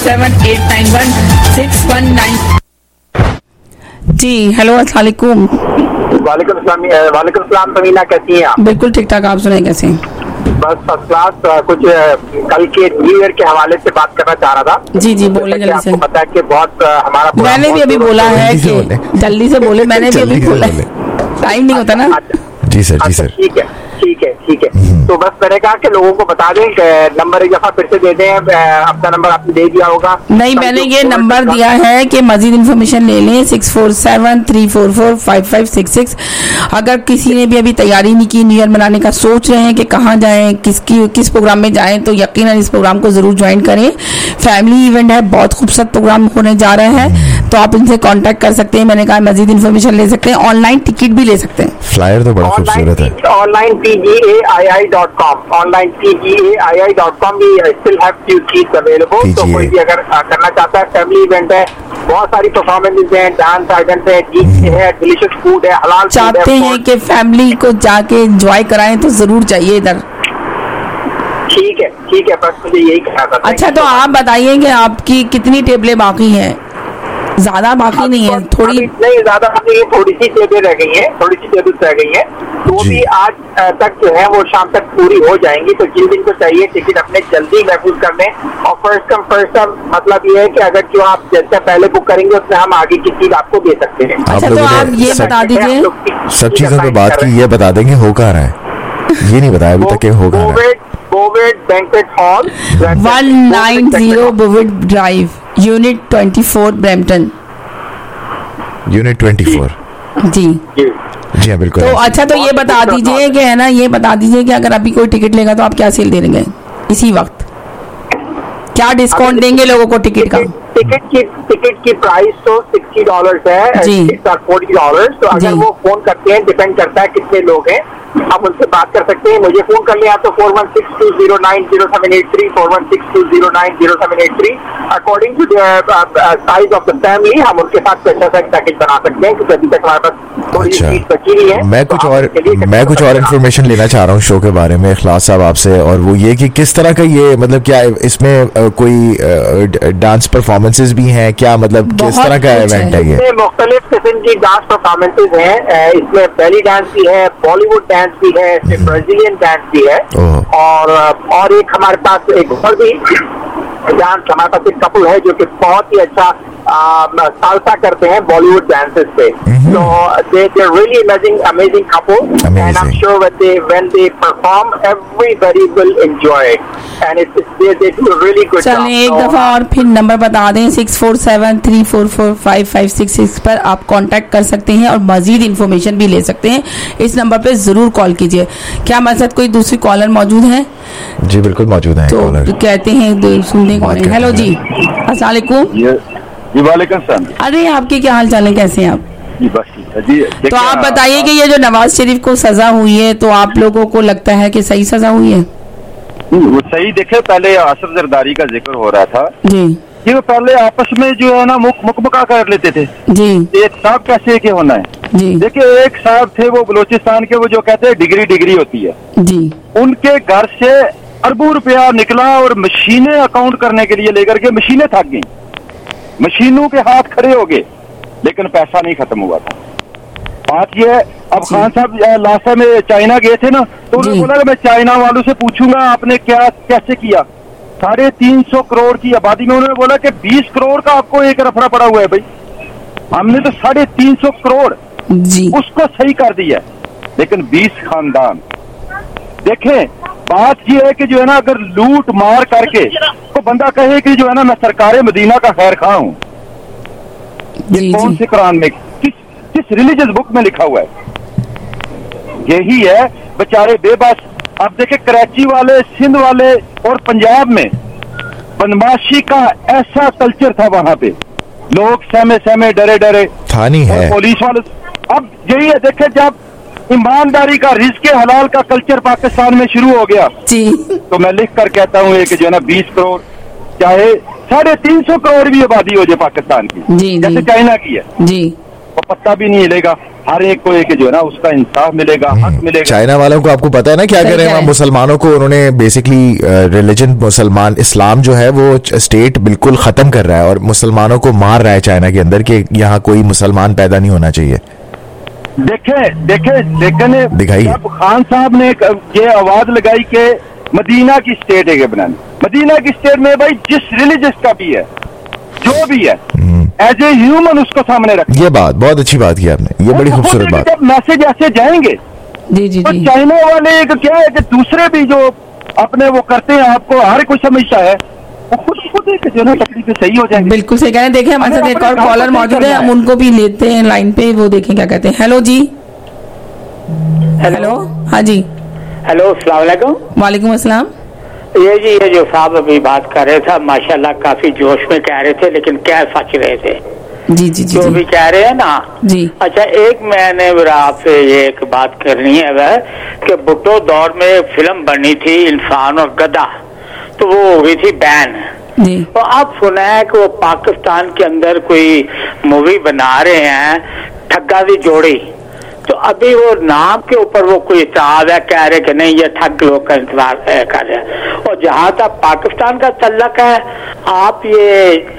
6478916192। जी हेलो, अस्सलाम वालेकुम। वालेकुम सलाम समीना, कैसी हैं आप? बिल्कुल ठीक ठाक, आप सुनाए कैसे? बस फर्स्ट क्लास। कुछ कल के न्यू ईयर के हवाले से बात करना चाह रहा था। जी जी बोले जल्दी से। आपको पता है कि बहुत हमारा मैंने भी अभी बोला है कि जल्दी से बोले, मैंने भी अभी बोला, टाइम नहीं होता ना। जी सर, जी सर। ठीक है ठीक है ठीक है। तो बस मैंने कहा कि लोगों को बता दें, नंबर एक दफा फिर से दे दें। अपना नंबर आपने दे दिया होगा। नहीं, मैंने ये नंबर दिया है कि मजीद इन्फॉर्मेशन ले लें 6473445566। अगर किसी ने भी अभी तैयारी नहीं की, न्यू ईयर मनाने का सोच रहे हैं कि कहाँ जाएं, किस प्रोग्राम में जाएं, तो यकीनन इस प्रोग्राम को जरूर ज्वाइन करें। फैमिली इवेंट है, बहुत खूबसूरत प्रोग्राम होने जा रहा है, तो आप इनसे कांटेक्ट कर सकते हैं। मैंने कहा मजीद इन्फॉर्मेशन ले सकते हैं, ऑनलाइन टिकट भी ले सकते हैं। फ्लायर तो बड़ा खूबसूरत है। ऑनलाइन pgaii.com, ऑनलाइन pgaii.com भी still have few seats available. तो कोई भी अगर करना चाहता है, फैमिली इवेंट है, बहुत सारी परफॉर्मेंसेस हैं, डांस आइडेंट है, डीजे है, डिलीशियस फूड है, हलाल चाहते हैं कि फैमिली को जाके एंजॉय कराएं तो जरूर चाहिए इधर। ठीक है ठीक है, बस मुझे यही कहना था। अच्छा, तो आप बताइए कि आपकी कितनी टेबलें बाकी हैं? ज्यादा बाकी नहीं है, थोड़ी नहीं ज्यादा बाकी है, थोड़ी सी टेबल रह गई है, थोड़ी सी टेबल रह गई है। तो वो भी आज तक जो है वो शाम तक पूरी हो जाएंगी। तो जिन दिन को चाहिए टिकट अपने जल्दी महफूज कर लें। और फर्स्ट कम फर्स्ट सर्व मतलब ये है कि अगर जो आप जैसे पहले बुक करेंगे उसमें हम आगे की चीज आपको दे सकते हैं। अच्छा, तो आप ये बता दीजिए, सब चीजों पे बात की, ये बता देंगे हो कहाँ रहा है, ये नहीं बताया अभी तक कि हो कहाँ रहा है। Bovaird banquet hall 190 Bovaird drive, unit 24 Brampton. Unit 24 जी जी हाँ बिल्कुल। तो अच्छा, तो ये बता दीजिए कि है ना, ये बता दीजिए कि अगर अभी कोई टिकट लेगा तो आप क्या सेल दे देंगे इसी वक्त? क्या डिस्काउंट देंगे लोगों को टिकट का? टिकट की प्राइस तो $60 है जी, $40। तो अगर वो फोन करते हैं, डिपेंड करता है कितने लोग हैं, आप उनसे बात कर सकते हैं। मुझे फोन कर लिया आप तो 4162090783 4162090783 according to size of the family हम उनके साथ अच्छा सा पैकेज बना सकते हैं, क्योंकि अभी तक हमारे पास थोड़ी सीट बची हुई है। मैं कुछ और इन्फॉर्मेशन लेना चाह रहा हूँ शो के बारे में इखलास साहब आपसे, और वो ये कि किस तरह का ये मतलब क्या इसमें कोई डांस परफॉर्मेंसेस भी हैं क्या, मतलब किस तरह का इवेंट है ये? मुख्तलिफ किस्म की डांस परफॉर्मेंसेज हैं। इसमें बेली डांस भी है, बॉलीवुड डांस भी है, ब्राजीलियन डांस भी है, और एक हमारे पास एक और भी डांस, हमारे पास एक कपल है जो कि बहुत ही अच्छा सालसा करते हैं बॉलीवुड डांसेस पे। So they're really amazing couple, and I'm sure when they perform, everybody will enjoy it, and they do a really good job. चलिए एक दफा और फिर नंबर बता दें 6473445566 पर आप कांटेक्ट कर सकते हैं और मजीद इन्फॉर्मेशन भी ले सकते हैं। इस नंबर पे जरूर कॉल कीजिए। क्या हमारे साथ कोई दूसरी कॉलर मौजूद है? जी बिल्कुल मौजूद है। तो कहते हैं सुनने को। हेलो जी, अस्सलाम वालेकुम। जी वालेकुम सलाम। अरे आपके क्या हाल चाल है, कैसे हैं आप? जी बस जी। तो आप बताइए कि ये जो नवाज शरीफ को सजा हुई है, तो आप लोगों को लगता है कि सही सजा हुई है? वो सही देखे, पहले आसिफ जरदारी का जिक्र हो रहा था जी, ये पहले आपस में जो है ना मुकमका कर लेते थे जी, एक साहब कैसे के होना है जी। देखिए एक साहब थे वो बलोचिस्तान के, वो जो कहते हैं डिग्री होती है जी, उनके घर से अरबों रुपया निकला और मशीनें अकाउंट करने के लिए लेकर के मशीनें थक गई, मशीनों के हाथ खड़े हो गए, लेकिन पैसा नहीं खत्म हुआ था। बात यह है, अब खान साहब लास्ट टाइम में चाइना गए थे ना, तो उन्होंने बोला कि मैं चाइना वालों से पूछूंगा आपने क्या कैसे किया। 350 करोड़ की आबादी में उन्होंने बोला कि 20 करोड़ का आपको एक रफड़ा पड़ा हुआ है भाई, हमने तो 350 करोड़ जी उसको सही कर दिया, लेकिन 20 खानदान। देखें बात यह है कि जो है ना, अगर लूट मार करके तो बंदा कहे कि जो है ना मैं सरकारे मदीना का खैर खा हूं, ये कौन से कुरान में किस रिलीजियस बुक में लिखा हुआ है? यही है बेचारे बेबस। अब देखे कराची वाले, सिंध वाले और पंजाब में बदमाशी का ऐसा कल्चर था, वहां पे लोग सहमे डरे था नहीं है। पुलिस वाले अब यही है, देखे जब ईमानदारी का, रिज़्क़ हलाल का कल्चर पाकिस्तान में शुरू हो गया जी, तो मैं लिख कर कहता हूँ एक जो है ना 20 करोड़ चाहे 350 करोड़ भी आबादी हो जाए पाकिस्तान की, जी, जैसे चाइना की है जी, वो पत्ता भी नहीं हिलेगा, हर एक को एक जो है ना उसका इंसाफ मिलेगा, हक मिलेगा। चाइना वालों को आपको पता है ना क्या करें, वहाँ मुसलमानों को उन्होंने बेसिकली रिलीजन मुसलमान इस्लाम जो है वो स्टेट बिल्कुल खत्म कर रहा है और मुसलमानों को मार रहा है चाइना के अंदर कि यहाँ कोई मुसलमान पैदा नहीं होना चाहिए। देखे लेकिन दिखाइए। जब खान साहब ने ये आवाज लगाई कि मदीना की स्टेट है बनानी, मदीना की स्टेट में भाई जिस रिलीजियस का भी है, जो भी है, एज ए ह्यूमन उसको सामने रख। ये बात बहुत अच्छी बात की आपने, ये बड़ी खूबसूरत बात। जब मैसेज ऐसे जाएंगे जी, तो चाइना वाले क्या है कि दूसरे भी जो अपने वो करते हैं, आपको हर कोई समझता है, वो खुद एक जो ना तकलीफ सही हो जाएंगे। बिल्कुल सही कह रहे हैं। देखिए हमारे साथ एक और कॉलर मौजूद है, हम उनको भी लेते हैं लाइन पे, वो देखें क्या कहते हैं। हेलो जी। हेलो, हाँ जी। हेलो, अस्सलाम वालेकुम। वालेकुम अस्सलाम। ये जो साहब अभी बात कर रहे थे, माशाल्लाह काफी जोश में कह रहे थे, लेकिन क्या सच रहे थे जी जी जी, जो भी कह रहे हैं ना जी। अच्छा, एक मैंने आपसे ये एक बात करनी है वह कि भुट्टो दौर में एक फिल्म बनी थी इंसान और गधा, तो वो हो गई थी बैन। तो अब सुना है कि वो पाकिस्तान के अंदर कोई मूवी बना रहे हैं ठग्गा दी जोड़ी, तो अभी वो नाम के ऊपर वो कोई इताब है, कह रहे कि नहीं ये ठग लोग का इंतजार कर रहे हैं। और जहां तक पाकिस्तान का तल्लक है, आप ये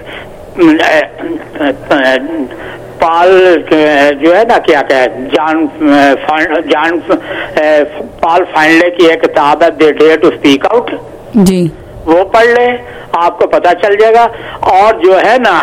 पाल जो है ना क्या जान पाल फाइनले की एक किताब है the day to speak out जी, वो पढ़ ले, आपको पता चल जाएगा। और जो है ना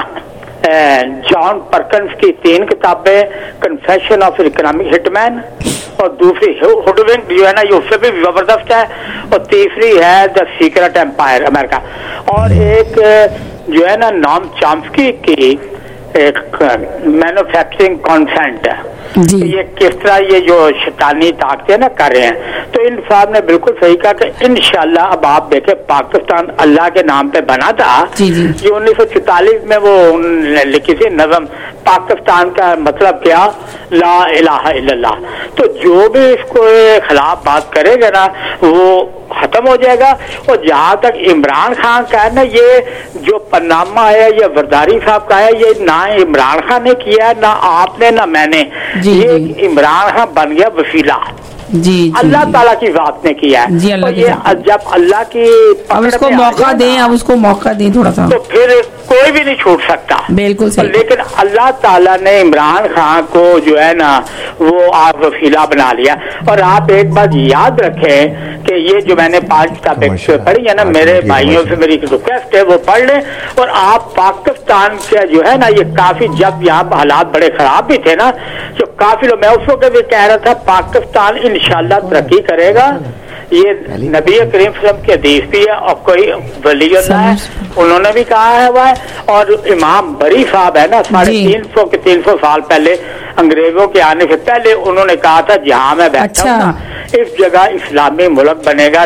जॉन परकिंस की 3 किताबें, कन्फेशन ऑफ इकोनॉमिक हिटमैन, और दूसरी हुडविंक जो है ना ये उससे भी जबरदस्त है, और तीसरी है द सीक्रेट एम्पायर अमेरिका, और एक जो है ना नॉम चॉम्स्की की एक मैन्युफैक्चरिंग कॉन्सेंट है। तो ये किस तरह ये जो शैतानी ताकतें ना कर रहे हैं, तो इन साहब ने बिल्कुल सही कहा कि इंशाल्लाह अब आप देखें पाकिस्तान अल्लाह के नाम पे बना था। ये 1944 में वो लिखी थी नज़म, पाकिस्तान का मतलब क्या, ला इलाहा इल्लल्लाह। तो जो भी इसको खिलाफ बात करेगा ना वो खत्म हो जाएगा। और जहां तक इमरान खान का है ना, ये जो पन्नामा है ये वरदारी साहब का है, ये ना इमरान खान ने किया, ना आपने, ना मैंने, ये इमरान खान बन गया वसीला जी, अल्लाह ताला की जात ने किया है जी, तो ये जब अल्लाह की अब उसको मौका दें, अब उसको मौका दें थोड़ा सा, तो फिर कोई भी नहीं छूट सकता। बिल्कुल सही। लेकिन अल्लाह ताला ने इमरान खान को जो है ना वो आप वसीला बना लिया। और आप एक बात याद रखें कि ये जो मैंने 5 किताबें पढ़ी है ना, मेरे भाइयों से मेरी रिक्वेस्ट है वो पढ़ लें। और आप पाकिस्तान के जो है ना ये काफी, जब यहाँ हालात बड़े खराब भी थे ना, तो काफी लोग, मैं उस वक्त भी कह रहा था पाकिस्तान इंशाल्लाह तरक्की करेगा। ये नबी करीम सल्लल्लाहु की हदीस भी है, और कोई वलीउल्लाह है उन्होंने भी कहा है वह, और इमाम बरी साहब है ना 350 के 300 साल पहले अंग्रेजों के आने से पहले उन्होंने कहा था जहां मैं बैठा हूं ना इस जगह इस्लामी मुल्क बनेगा,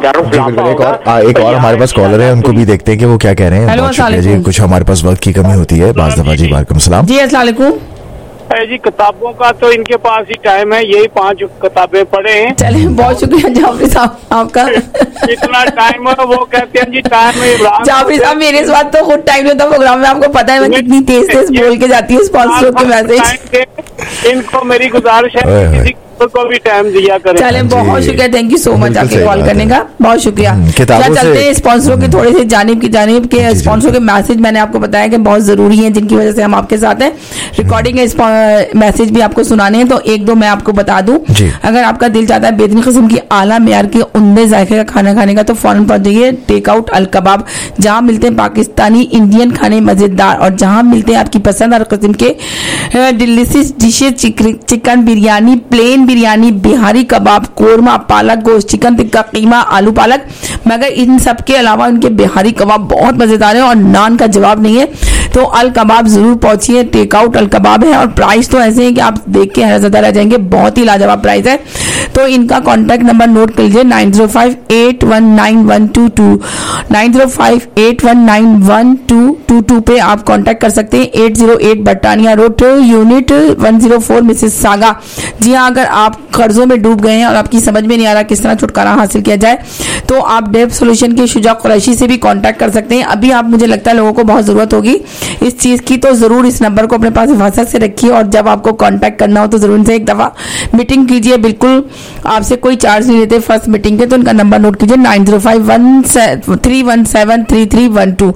एक और हमारे पास कॉलर है, उनको भी देखते हैं कि वो क्या कह रहे हैं। बहुत शुक्रिया जी, कुछ हमारे पास वक्त की कमी होती है बाज़ दफा जी। वालेकुम सलाम जी, अस्सलाम वालेकुम जी। किताबों का तो इनके पास ही टाइम है, यही 5 किताबें पढ़े हैं। चले, बहुत शुक्रिया जाफरी साहब आपका। इतना टाइम है, वो कहते हैं जी टाइम है। जाफरी साहब मेरे इस बात तो खुद टाइम लेता प्रोग्राम में, आपको पता है मैं कितनी तेज बोल के जाती हूँ स्पॉन्सरों के मैसेज। इनको मेरी गुजारिश है किसी को भी टाइम दिया करें। चले, बहुत शुक्रिया, थैंक यू सो मच आपके कॉल करने का, बहुत शुक्रिया। चलते हैं स्पॉन्सरों के थोड़े से जानिब के स्पॉन्सरों के मैसेज मैंने आपको बताया कि बहुत जरूरी है, जिनकी वजह से हम आपके साथ हैं। रिकॉर्डिंग मैसेज भी आपको सुनाने हैं, तो 1-2 मैं आपको बता दूं। अगर आपका दिल चाहता है बेहतरीन किस्म की आला मेयार के उम्दे जायके का खाना खाने का, तो फौरन पहुंच जाइए टेक आउट अल कबाब, जहां मिलते हैं पाकिस्तानी इंडियन खाने मजेदार, और जहां मिलते हैं आपकी पसंद हर किस्म के delicious dishes, chicken biryani, plain biryani, Bihari kebab, korma, palak gosht, chicken tikka, कीमा, आलू पालक। मगर इन सब के अलावा उनके बिहारी कबाब बहुत मजेदार है और नान का जवाब नहीं है। तो अल कबाब जरूर पहुंचिए, टेकआउट अल कबाब है और प्राइस तो ऐसे है कि आप देख के हैरान रह जाएंगे, बहुत ही लाजवाब प्राइस है। तो इनका कॉन्टैक्ट नंबर नोट कर लीजिए 9058191222, 9058191222 पे आप कांटेक्ट कर सकते हैं। 808 Britannia road, unit 104, Mississauga. जी हाँ, अगर आप कर्जों में डूब गए हैं और आपकी समझ में नहीं आ रहा किस तरह छुटकारा हासिल किया जाए, तो आप डेब्ट सॉल्यूशन के शुजा कुरैशी से भी कांटेक्ट कर सकते हैं। अभी आप, मुझे लगता है लोगों को बहुत जरूरत होगी इस चीज की, तो जरूर इस नंबर को अपने पास हिफाजत से रखिए और जब आपको कांटेक्ट करना हो तो जरूर इनसे एक दफा मीटिंग कीजिए। बिल्कुल आपसे कोई चार्ज नहीं लेते फर्स्ट मीटिंग के। तो इनका नंबर नोट कीजिए 9053173312,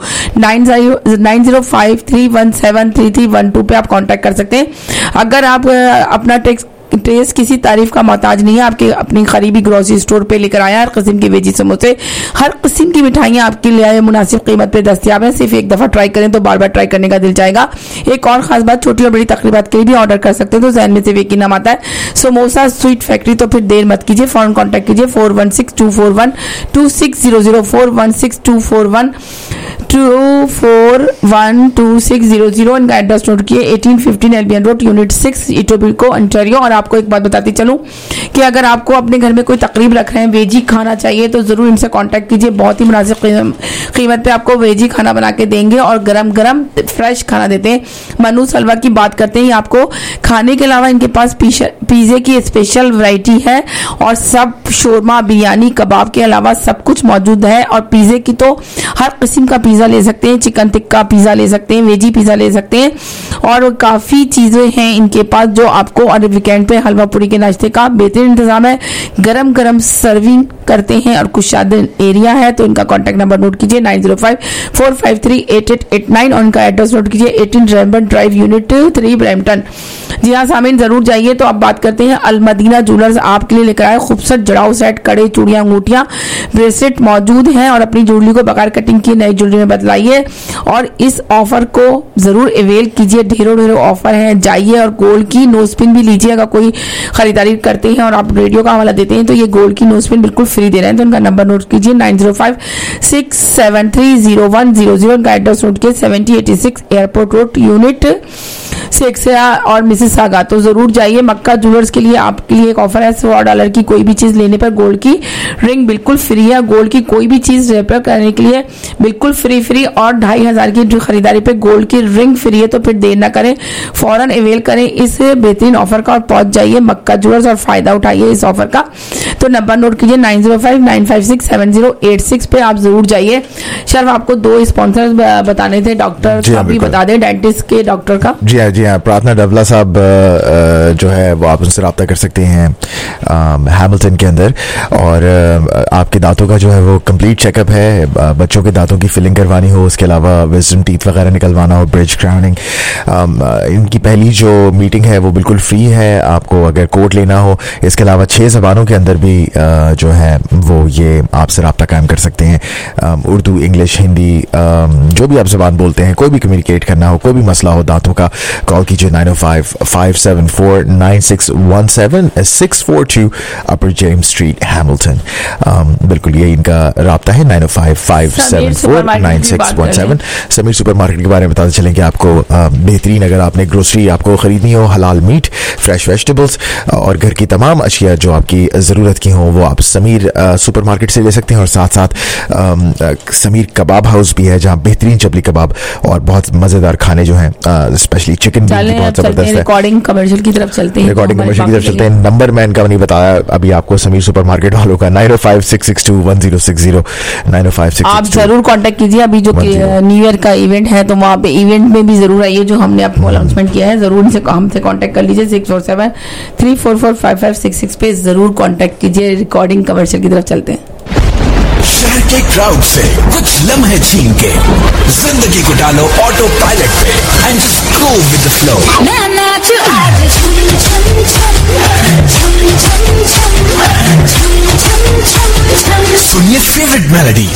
9053173312 पे आप कांटेक्ट कर सकते हैं। अगर आप अपना टेस्ट किसी तारीफ का मोहताज नहीं है, आपके अपनी करीबी ग्रोसरी स्टोर पे लेकर आया हर किस्म की वेजी समोसे, हर किस्म की मिठाइयां आपके लिए मुनासिब कीमत पे दस्तियाब है। सिर्फ एक दफा ट्राई करें तो बार बार ट्राई करने का दिल चाहेगा। एक और खास बात, छोटी और बड़ी तकरीबात के लिए भी ऑर्डर कर सकते हैं तो जहन में से एक ही नाम आता है, समोसा स्वीट फैक्ट्री। तो फिर देर मत कीजिए, फौरन कॉन्टैक्ट कीजिए 4162412600, 4162412600। इनका एड्रेस नोट किए 1815 Albion road, unit 6, Etobicoke, Ontario. और आपको एक बात बताती चलूं कि अगर आपको अपने घर में कोई तकरीब रख रहे हैं, वेजी खाना चाहिए, तो जरूर इनसे कांटेक्ट कीजिए। बहुत ही मुनासिब कीमत पे आपको वेजी खाना बना के देंगे और गरम गरम फ्रेश खाना देते हैं। मनु सलवा की बात करते हैं, आपको खाने के अलावा इनके पास पिज्जे की स्पेशल वैरायटी है और सब शोरमा, बिरयानी, कबाब के अलावा सब कुछ मौजूद है। और पिज्जे की तो हर किस्म का पिज्जा ले सकते हैं, चिकन टिक्का पिज्जा ले सकते हैं, वेजी पिज्जा ले सकते हैं और काफी चीजें हैं इनके पास जो आपको, और वीकेंड पे हलवा पूरी के नाश्ते का बेहतरीन इंतजाम है। गरम गरम सर्विंग करते हैं और कुशाद एरिया है। तो इनका कॉन्टैक्ट नंबर नोट कीजिए 9054538889 और इनका एड्रेस नोट कीजिए 18 रेमबर्ट ड्राइव, यूनिट 3, ब्रैम्पटन। जी हाँ सामीन, जरूर जाइए। तो अब बात करते हैं अल मदीना ज्वेलर्स आपके लिए लेकर आए खूबसूरत जड़ाऊ सेट, कड़े, चूड़ियां, अंगूठियां, ब्रेसलेट मौजूद हैं और अपनी ज्वेलरी को बगैर कटिंग की नई ज्वेलरी में बदलाइए और इस ऑफर को जरूर अवेल कीजिए। ढेरों ऑफर है, जाइए और गोल्ड की नो स्पिन भी लीजिए। अगर कोई खरीदारी करते हैं और आप रेडियो का हवाला देते हैं तो ये गोल्ड की नो स्पिन बिल्कुल फ्री दे रहे हैं। तो उनका नंबर नोट कीजिए 9056730100। उनका एड्रेस नोट कीजिए 7086 एयरपोर्ट रोड, यूनिट 6 और मिसिसागा। तो जरूर जाइए। मक्का ज्वेलर्स के लिए आपके लिए एक ऑफर है, $100 की कोई भी चीज लेने पर गोल्ड की रिंग बिल्कुल फ्री है। गोल्ड की कोई भी चीज रिपेयर करने के लिए बिल्कुल फ्री और 2500 की खरीदारी पे गोल्ड की रिंग फ्री है। तो फिर देर ना करें, फौरन अवेल करें इस बेहतरीन ऑफर का और पहुंच जाइए मक्का ज्वेलर्स और फायदा उठाइए इस ऑफर का। तो नंबर नोट कीजिए 9059567086 पे आप जरूर जाइए। शर्फ, आपको 2 स्पॉन्सर बताने थे, डॉक्टर का भी बता दें, डेंटिस्ट के डॉक्टर का। जी हाँ, प्रार्थना डवला साहब जो है वो आप उनसे रब्ता कर सकते हैं हैमिल्टन के अंदर। और आपके दांतों का जो है वो कंप्लीट चेकअप है, बच्चों के दांतों की फिलिंग करवानी हो, उसके अलावा विजडम टीथ वगैरह निकलवाना हो, ब्रिज क्राउनिंग। इनकी पहली जो मीटिंग है वो बिल्कुल फ्री है, आपको अगर कोड लेना हो। इसके अलावा 6 ज़बानों के अंदर भी जो है वो ये आपसे रब्ता कायम कर सकते हैं, उर्दू, इंग्लिश, हिंदी, जो भी आप ज़बान बोलते हैं, कोई भी कम्युनिकेट करना हो, कोई भी मसला हो दांतों का, कॉल कीजिए 905-574-9617, 642 अपर जेम्स स्ट्रीट, हैमिल्टन। बिल्कुल ये इनका राब्ता है 905-574-9617। समीर सुपर मार्केट के बारे में बताते चलें कि आपको बेहतरीन, अगर आपने ग्रोसरी आपको खरीदनी हो, हलाल मीट, फ्रेश वेजिटेबल्स और घर की तमाम अशिया जो आपकी ज़रूरत की हो वो आप समीर सुपर मार्केट से ले सकते हैं। और साथ साथ समीर कबाब हाउस भी है जहाँ बेहतरीन चपली कबाब और बहुत मज़ेदार खाने जो हैं, स्पेशली चिकन भी बहुत ज़बरदस्त है। रिकॉर्डिंग कमर्शियल की तरफ चलते हैं। नंबर मैं इनका नहीं बताया अभी आपको, समीर सुपर मार्केट वालों का 905-662-1060, 905-662। आप जरूर कांटेक्ट कीजिए। अभी जो न्यू ईयर का इवेंट है तो वहाँ पे इवेंट में भी जरूर आइए, जो हमने आपको अनाउंसमेंट किया है। जरूर हमसे कांटेक्ट कर लीजिए 647-344-5566 पे जरूर कांटेक्ट कीजिए। रिकॉर्डिंग कमर्शियल की तरफ चलते हैं। शहर के क्राउड से कुछ लम्हे छीन के जिंदगी को डालो ऑटो पायलट पे and just go with the flow. सुनिए फेवरेट मेलोडीज,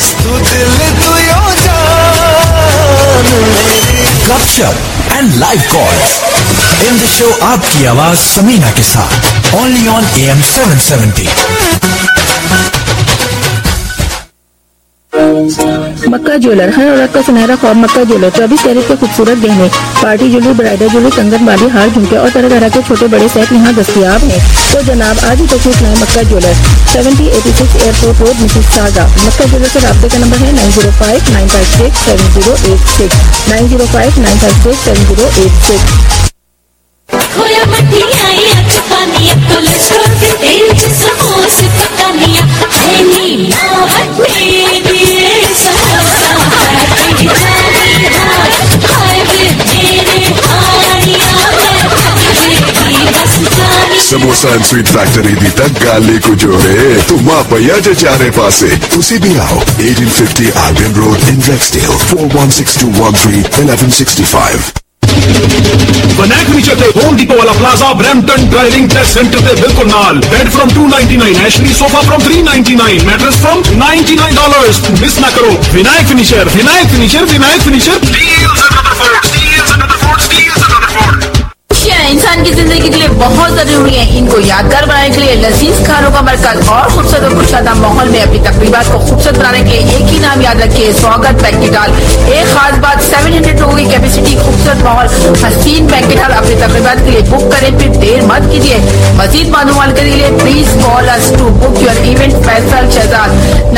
गपशप and live calls in the show. आपकी आवाज समीना के साथ only on AM 770। Makkah jeweller, हर औरत का सुनहरा ख्वाब मक्का ज्वेलर। 24 कैरेट के खूबसूरत गहने, पार्टी ज्वेलरी, ब्राइडल ज्वेलरी, कंगन वाली, हार, झुमके और तरह तरह के छोटे बड़े सेट यहाँ दस्तयाब हैं। तो जनाब आज ही तशरीफ लाएं Makkah jeweller, 7086 airport road, Mississauga. Makkah jeweller से राब्ते का नंबर है 9059567086, 9059567086। समोसा एंड स्वीट फैक्टरी दी तक गाली को जोड़े तुम भैया जो चारे पासे तुसी भी आओ 1850 Argan road in Rexdale 416213 Vinayak furniture ते होम डिपो वाला plaza Brampton driving test centre ते बिल्कुल नाल। Bed from $299, Ashley sofa from $399, mattress from $99। Miss ना करो Vinayak furniture, Vinayak furniture, Vinayak furniture. इंसान की जिंदगी के लिए बहुत जरूरी है। इनको यादगार बनाने के लिए लजीज खानों का मरकज और खूबसूरत और खुशहाल माहौल में अपनी तकरीबात को खूबसूरत बनाने के लिए एक ही नाम याद रखिए, स्वागत बैंकेट हॉल। एक खास बात, 700 लोगों की कैपेसिटी, खूबसूरत माहौल, हसीन बैंकेट हॉल। अपनी तकरीबात के लिए बुक करें, फिर देर मत कीजिए। मजीद मालूमात के लिए please call us to book your event. Faisal Shahzad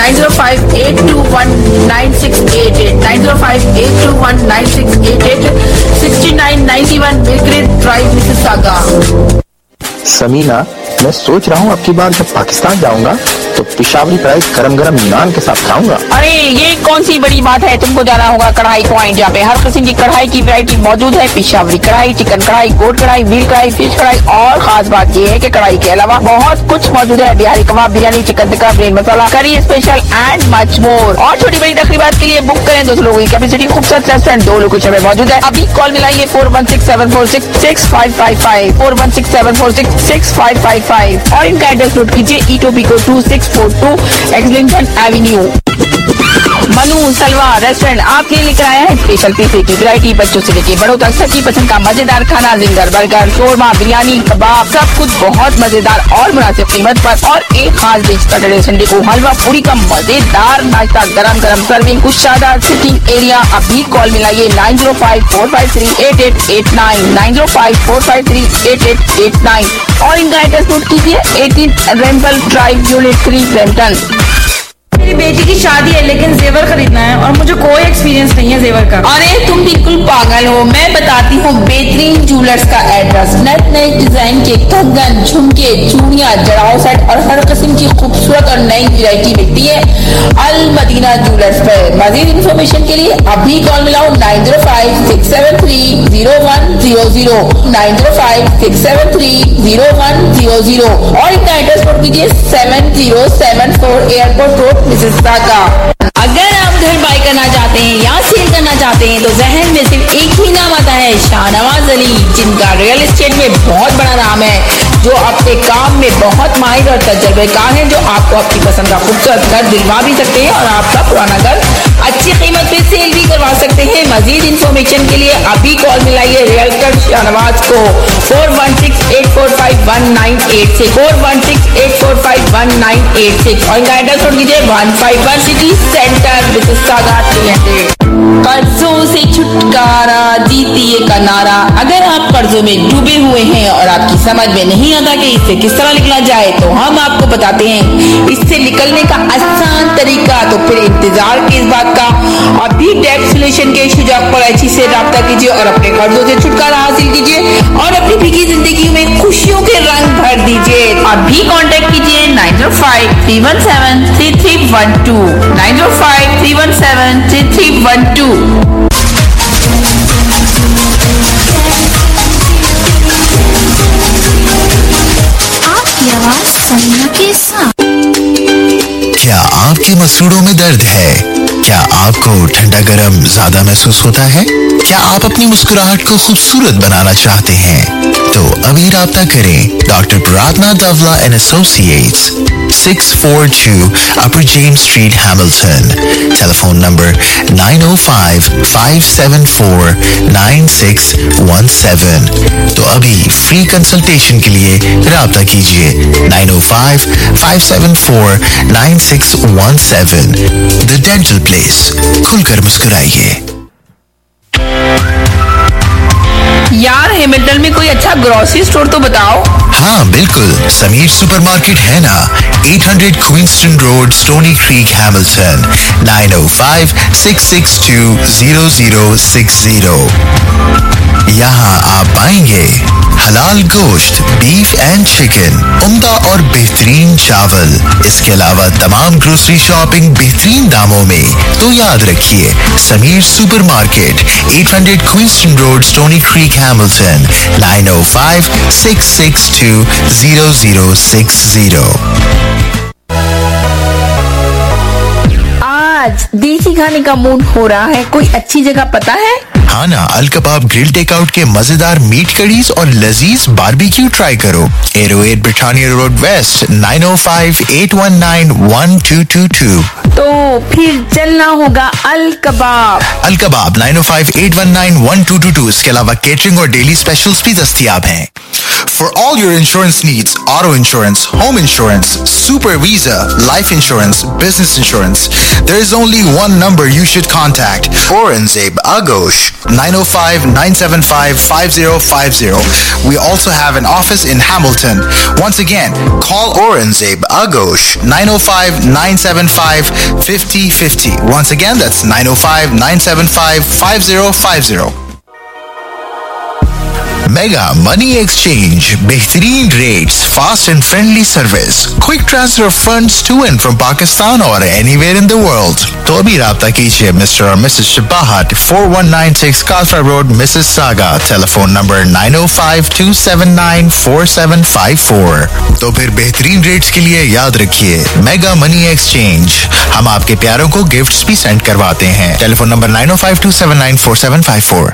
9058219688, 9058219688, 6991 Millcreek drive, Mississauga. Samina, मैं सोच रहा हूँ अब की बार जब पाकिस्तान जाऊंगा तो पिशावरी कढ़ाई गरम गरम नान के साथ खाऊंगा। अरे ये कौन सी बड़ी बात है, तुमको जाना होगा कढ़ाई पॉइंट, जहाँ पे हर किस्म की कढ़ाई की वैरायटी मौजूद है। पिशावरी कढ़ाई, चिकन कढ़ाई, गोट कढ़ाई, व्हील कढ़ाई, फिश कढ़ाई और खास बात ये है कि कढ़ाई के अलावा बहुत कुछ मौजूद है। Bihari kebab, biryani, chicken tikka, brain masala, curry special and much more. और छोटी बड़ी तकरीबात के लिए बुक करें। 200 लोगों की कैपेसिटी, खूबसूरत रेस्टोरेंट 2 लोकेशन में मौजूद है। अभी कॉल मिलाइए 4167466555, 4167466555 और इनका एड्रेस नोट कीजिए, Etobicoke 2642 Eglinton avenue. Mannu Salwa restaurant आपके लिए लेकर आया है स्पेशल पिज्जे की वैरायटी। बच्चों से लेकर बड़ों तक सबकी पसंद का मजेदार खाना, zinger, burger, shawarma, biryani, kebab, सब कुछ बहुत मजेदार और मुनासिब कीमत पर। और एक खास डिश सैटरडे संडे को हलवा पूरी का मजेदार नाश्ता, गरम गरम सर्विंग, कुछ शानदार सिटिंग एरिया। अभी कॉल मिलाइए 9054538889, 9054538889 और इनका एड्रेस नोट कीजिए, 18 रेम्बल ड्राइव, यूनिट 3, ब्रैम्पटन। मेरी बेटी की शादी है लेकिन जेवर खरीदना है और मुझे कोई एक्सपीरियंस नहीं है जेवर का। अरे तुम बिल्कुल पागल हो, मैं बताती हूँ बेहतरीन ज्वेलर्स का एड्रेस। नए डिजाइन के कंगन, झुमके, चूड़ियां, जड़ाओ सेट और हर किस्म की खूबसूरत और नई वैरायटी मिलती है अल मदीना ज्वेलर्स पर। मजीद इन्फॉर्मेशन के लिए अभी कॉल मिलाओ 9056730100, 9056730100 और इनका एड्रेस नोट कीजिए, 7074 एयरपोर्ट रोड, मिसिसागा। अगर आप घर बाय करना चाहते हैं या सेल करना चाहते हैं तो जहन में सिर्फ एक ही नाम आता है, शाहनवाज अली, जिनका रियल एस्टेट में बहुत बड़ा नाम है, जो अपने काम में बहुत माहिर और तजर्बेकार हैं, जो आपको अपनी पसंद का खूबसूरत घर दिलवा भी सकते हैं और आपका पुराना घर अच्छी कीमत पे सेल भी करवा सकते हैं। मजीद इन्फॉर्मेशन के लिए अभी कॉल मिलाइए रियल्टर शाहनवाज को 4168451986, 4168451986 और इनका एड्रेस नोट कीजिए, 151 सिटी सेंटर, मिसिसागा 300। कर्जों से छुटकारा जीतिए का नारा। अगर आप कर्जों में डूबे हुए हैं और आपकी समझ में नहीं आता कि इससे किस तरह निकला जाए तो हम आपको बताते हैं इससे निकलने का आसान तरीका। तो फिर इंतजार किस बात का, अभी डेब्ट सॉल्यूशन के शुजाक कराची से राब्ता कीजिए और अपने कर्जों से छुटकारा हासिल कीजिए और अपनी भीगी जिंदगी में खुशियों के रंग भर दीजिए। अभी कॉन्टेक्ट कीजिए 9053173312, 9053173312। आपकी आवाज समीना के साथ। क्या आपके मसरूड़ों में दर्द है? क्या आपको ठंडा गरम ज्यादा महसूस होता है? क्या आप अपनी मुस्कुराहट को खूबसूरत बनाना चाहते हैं? तो अभी राब्ता करें doctor Prarthana Dawla and associates, 642 Upper James Street, Hamilton. Telephone number 905-574-9617. तो अभी फ्री कंसल्टेशन के लिए राब्ता कीजिए 905-574-9617. The Dental Place. खुलकर मुस्कुराइए. यार हैमिल्टन में कोई अच्छा ग्रोसरी स्टोर तो बताओ. हाँ बिल्कुल, समीर सुपरमार्केट है ना. 800 Queenston road, Stoney Creek, Hamilton. 905-662-0060. यहाँ आप पाएंगे हलाल गोश्त, बीफ एंड चिकन, उम्दा और बेहतरीन चावल. इसके अलावा तमाम ग्रोसरी शॉपिंग बेहतरीन दामों में. तो याद रखिए, Sameer supermarket, 800 Queenston road, Stoney Creek, Hamilton. 905-662-0060. आज देसी खाने का मूड हो रहा है, कोई अच्छी जगह पता है? हाँ ना, अल कबाब ग्रिल टेकआउट के मजेदार मीट करीज और लजीज बारबेक्यू ट्राई करो. 808 ब्रिटानिया रोड वेस्ट, 905-819-1222. तो फिर चलना होगा अल कबाब. 905-819-1222. इसके अलावा केटरिंग और डेली स्पेशल्स भी दस्तयाब हैं. For all your insurance needs, auto insurance, home insurance, super visa, life insurance, business insurance, there is only one number you should contact. Aurangzeb Aghosh, 905-975-5050. We also have an office in Hamilton. Once again, call Aurangzeb Aghosh, 905-975-5050. Once again, that's 905-975-5050. Mega Money Exchange, बेहतरीन rates, fast and friendly service, quick transfer of funds to and from Pakistan or anywhere in the world. तो अभी राब्ता कीजिए Mr. और Mrs. Shabahat, 4196 Kalfa Road, Mississauga. Telephone number 905-279-4754. तो फिर बेहतरीन rates के लिए याद रखिए Mega Money Exchange. हम आपके प्यारों को गिफ्ट्स भी सेंड करवाते हैं. Telephone number 905-279-4754.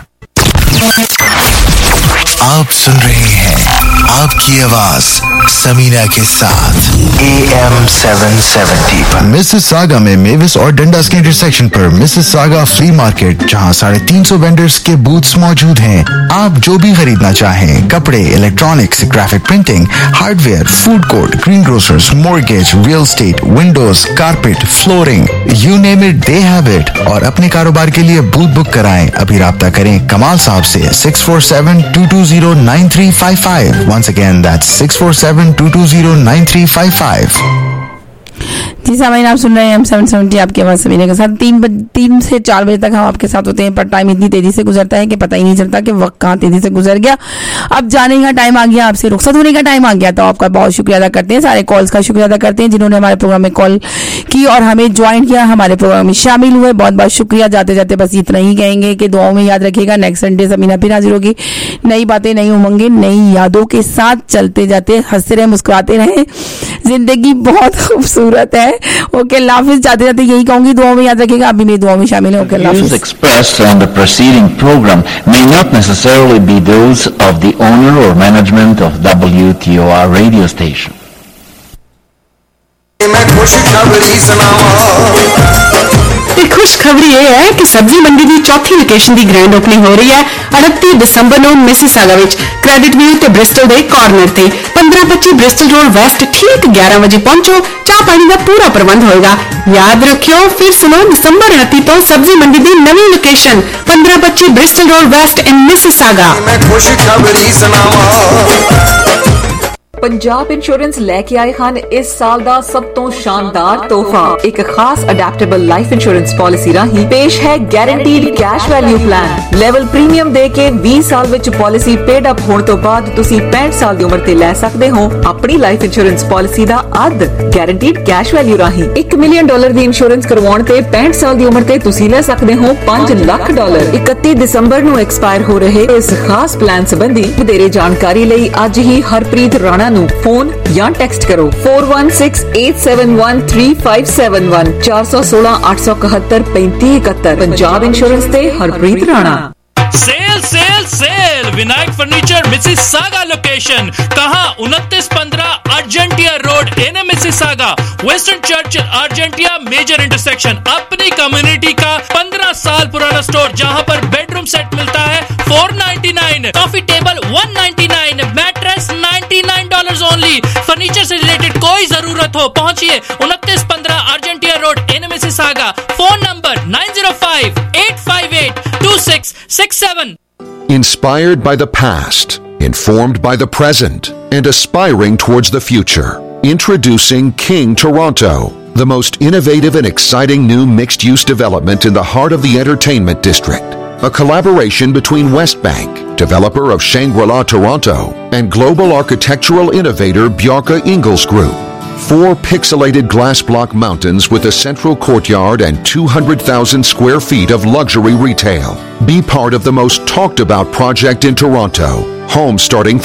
आप सुन रहे हैं आपकी आवाज समीना के साथ AM 770 पर. मिसिसागा में मेविस और डंडास के इंटरसेक्शन पर मिसिसागा फ्ली मार्केट, जहां 350 वेंडर्स के बूथ्स मौजूद हैं. आप जो भी खरीदना चाहें, कपड़े, electronics, graphic printing, hardware, food court, green grocers, mortgage, real estate, windows, carpet, flooring, you name it, they have it. और अपने कारोबार के लिए बूथ बुक कराएं. अभी राब्ता करें कमाल साहब से 647-220-9355. Once again, that's 647-220-9355. जी सामीन, आप सुन रहे हैं हम 770 आपकी आवाज समीना के साथ. 3 से 4 बजे तक हम आपके साथ होते हैं, पर टाइम इतनी तेजी से गुजरता है कि पता ही नहीं चलता कि वक्त कहाँ तेजी से गुजर गया. अब जाने का टाइम आ गया, आपसे रुखसत होने का टाइम आ गया. तो आपका बहुत शुक्रिया अदा करते हैं, सारे कॉल्स का शुक्रिया अदा करते हैं जिन्होंने हमारे प्रोग्राम में कॉल की और हमें ज्वाइन किया, हमारे प्रोग्राम में शामिल हुए. बहुत बहुत शुक्रिया. जाते जाते बस इतना ही कहेंगे कि दुआओं में याद रखिएगा. नेक्स्ट संडे समीना फिर हाजिर होगी, नई बातें, नई उमंगें, नई यादों के साथ. चलते जाते हंसते रहे, मुस्कुराते रहे. जिंदगी बहुत खूबसूरत है. ओके, अल्लाह हाफिज़. जाते जाते यही कहूंगी, दुआओं में याद रखिएगा. आप भी मेरी दुआओं में शामिल हैं. ओके, अल्लाह हाफिज़. Expressed on the preceding program may not necessarily be those of the owner or management of WTOR radio station. खुशखबरी ये है कि सब्जी मंडी की चौथी लोकेशन की ग्रैंड ओपनिंग हो रही है 29 दिसंबर को मिसिसागा विच क्रेडिट व्यू ते ब्रिस्टल दे कॉर्नर ते. 1525 ब्रिस्टल रोड वेस्ट ठीक 11 बजे पहुंचो. चाह पानी का पूरा प्रबंध होगा. याद रखियो, फिर सुनो, दिसंबर 29 तो सब्जी मंडी की नवी location 1525 Bristol road west in Mississauga. Punjab insurance लेके आए ਹਨ इस साल ਦਾ ਸਭ ਤੋਂ ਸ਼ਾਨਦਾਰ ਤੋਹਫਾ. ਇੱਕ ਖਾਸ ਅਡੈਪਟੇਬਲ ਲਾਈਫ ਇੰਸ਼ੋਰੈਂਸ ਪਾਲਿਸੀ ਰਾਹੀਂ ਪੇਸ਼ ਹੈ guaranteed cash value plan. Level premium ਦੇ ਕੇ 20 ਸਾਲ ਵਿੱਚ ਪਾਲਿਸੀ ਪੇਡ ਅਪ ਹੋਣ ਤੋਂ ਬਾਅਦ ਤੁਸੀਂ 65 ਸਾਲ ਦੀ ਉਮਰ ਤੇ ਲੈ ਸਕਦੇ ਹੋ ਆਪਣੀ ਲਾਈਫ ਇੰਸ਼ੋਰੈਂਸ ਪਾਲਿਸੀ ਦਾ ਅੱਧ ਗਾਰੰਟੀਡ ਕੈਸ਼ ਵੈਲਿਊ ਰਾਹੀਂ. $1 ਮਿਲੀਅਨ ਦੀ ਇੰਸ਼ੋਰੈਂਸ ਕਰਵਾਉਣ ਤੇ 65 ਸਾਲ ਦੀ ਉਮਰ ਤੇ ਤੁਸੀਂ ਲੈ ਸਕਦੇ ਹੋ $5 ਲੱਖ. 31 ਦਸੰਬਰ ਨੂੰ ਐਕਸਪਾਇਰ ਹੋ ਰਹੇ ਇਸ ਖਾਸ ਪਲਾਨ ਸੰਬੰਧੀ ਵਧੇਰੇ ਜਾਣਕਾਰੀ ਲਈ ਅੱਜ ਹੀ ਹਰਪ੍ਰੀਤ ਰਾਣਾ फोन या टेक्स्ट करो 4168713571 416 871 3571. पंजाब इंश्योरेंस ते Harpreet Rana. Sale sale sale Vinayak furniture Mississauga location कहां 2915 Argentia road in Mississauga western church Argentia major intersection अपनी कम्युनिटी का 15 साल पुराना स्टोर जहां पर बेडरूम सेट मिलता है $499 coffee table $199 mattress $99 only furniture से रिलेटेड कोई जरूरत हो पहुंचिए 2915 Argentia road in Mississauga phone number 905-858-2667 Inspired by the past, informed by the present, and aspiring towards the future. Introducing King Toronto, the most innovative and exciting new mixed-use development in the heart of the entertainment district. A collaboration between Westbank, developer of Shangri-La Toronto, and global architectural innovator Bjarke Ingels Group. 4 pixelated glass block mountains with a central courtyard and 200,000 square feet of luxury retail. Be part of the most talked about project in Toronto. Home starting from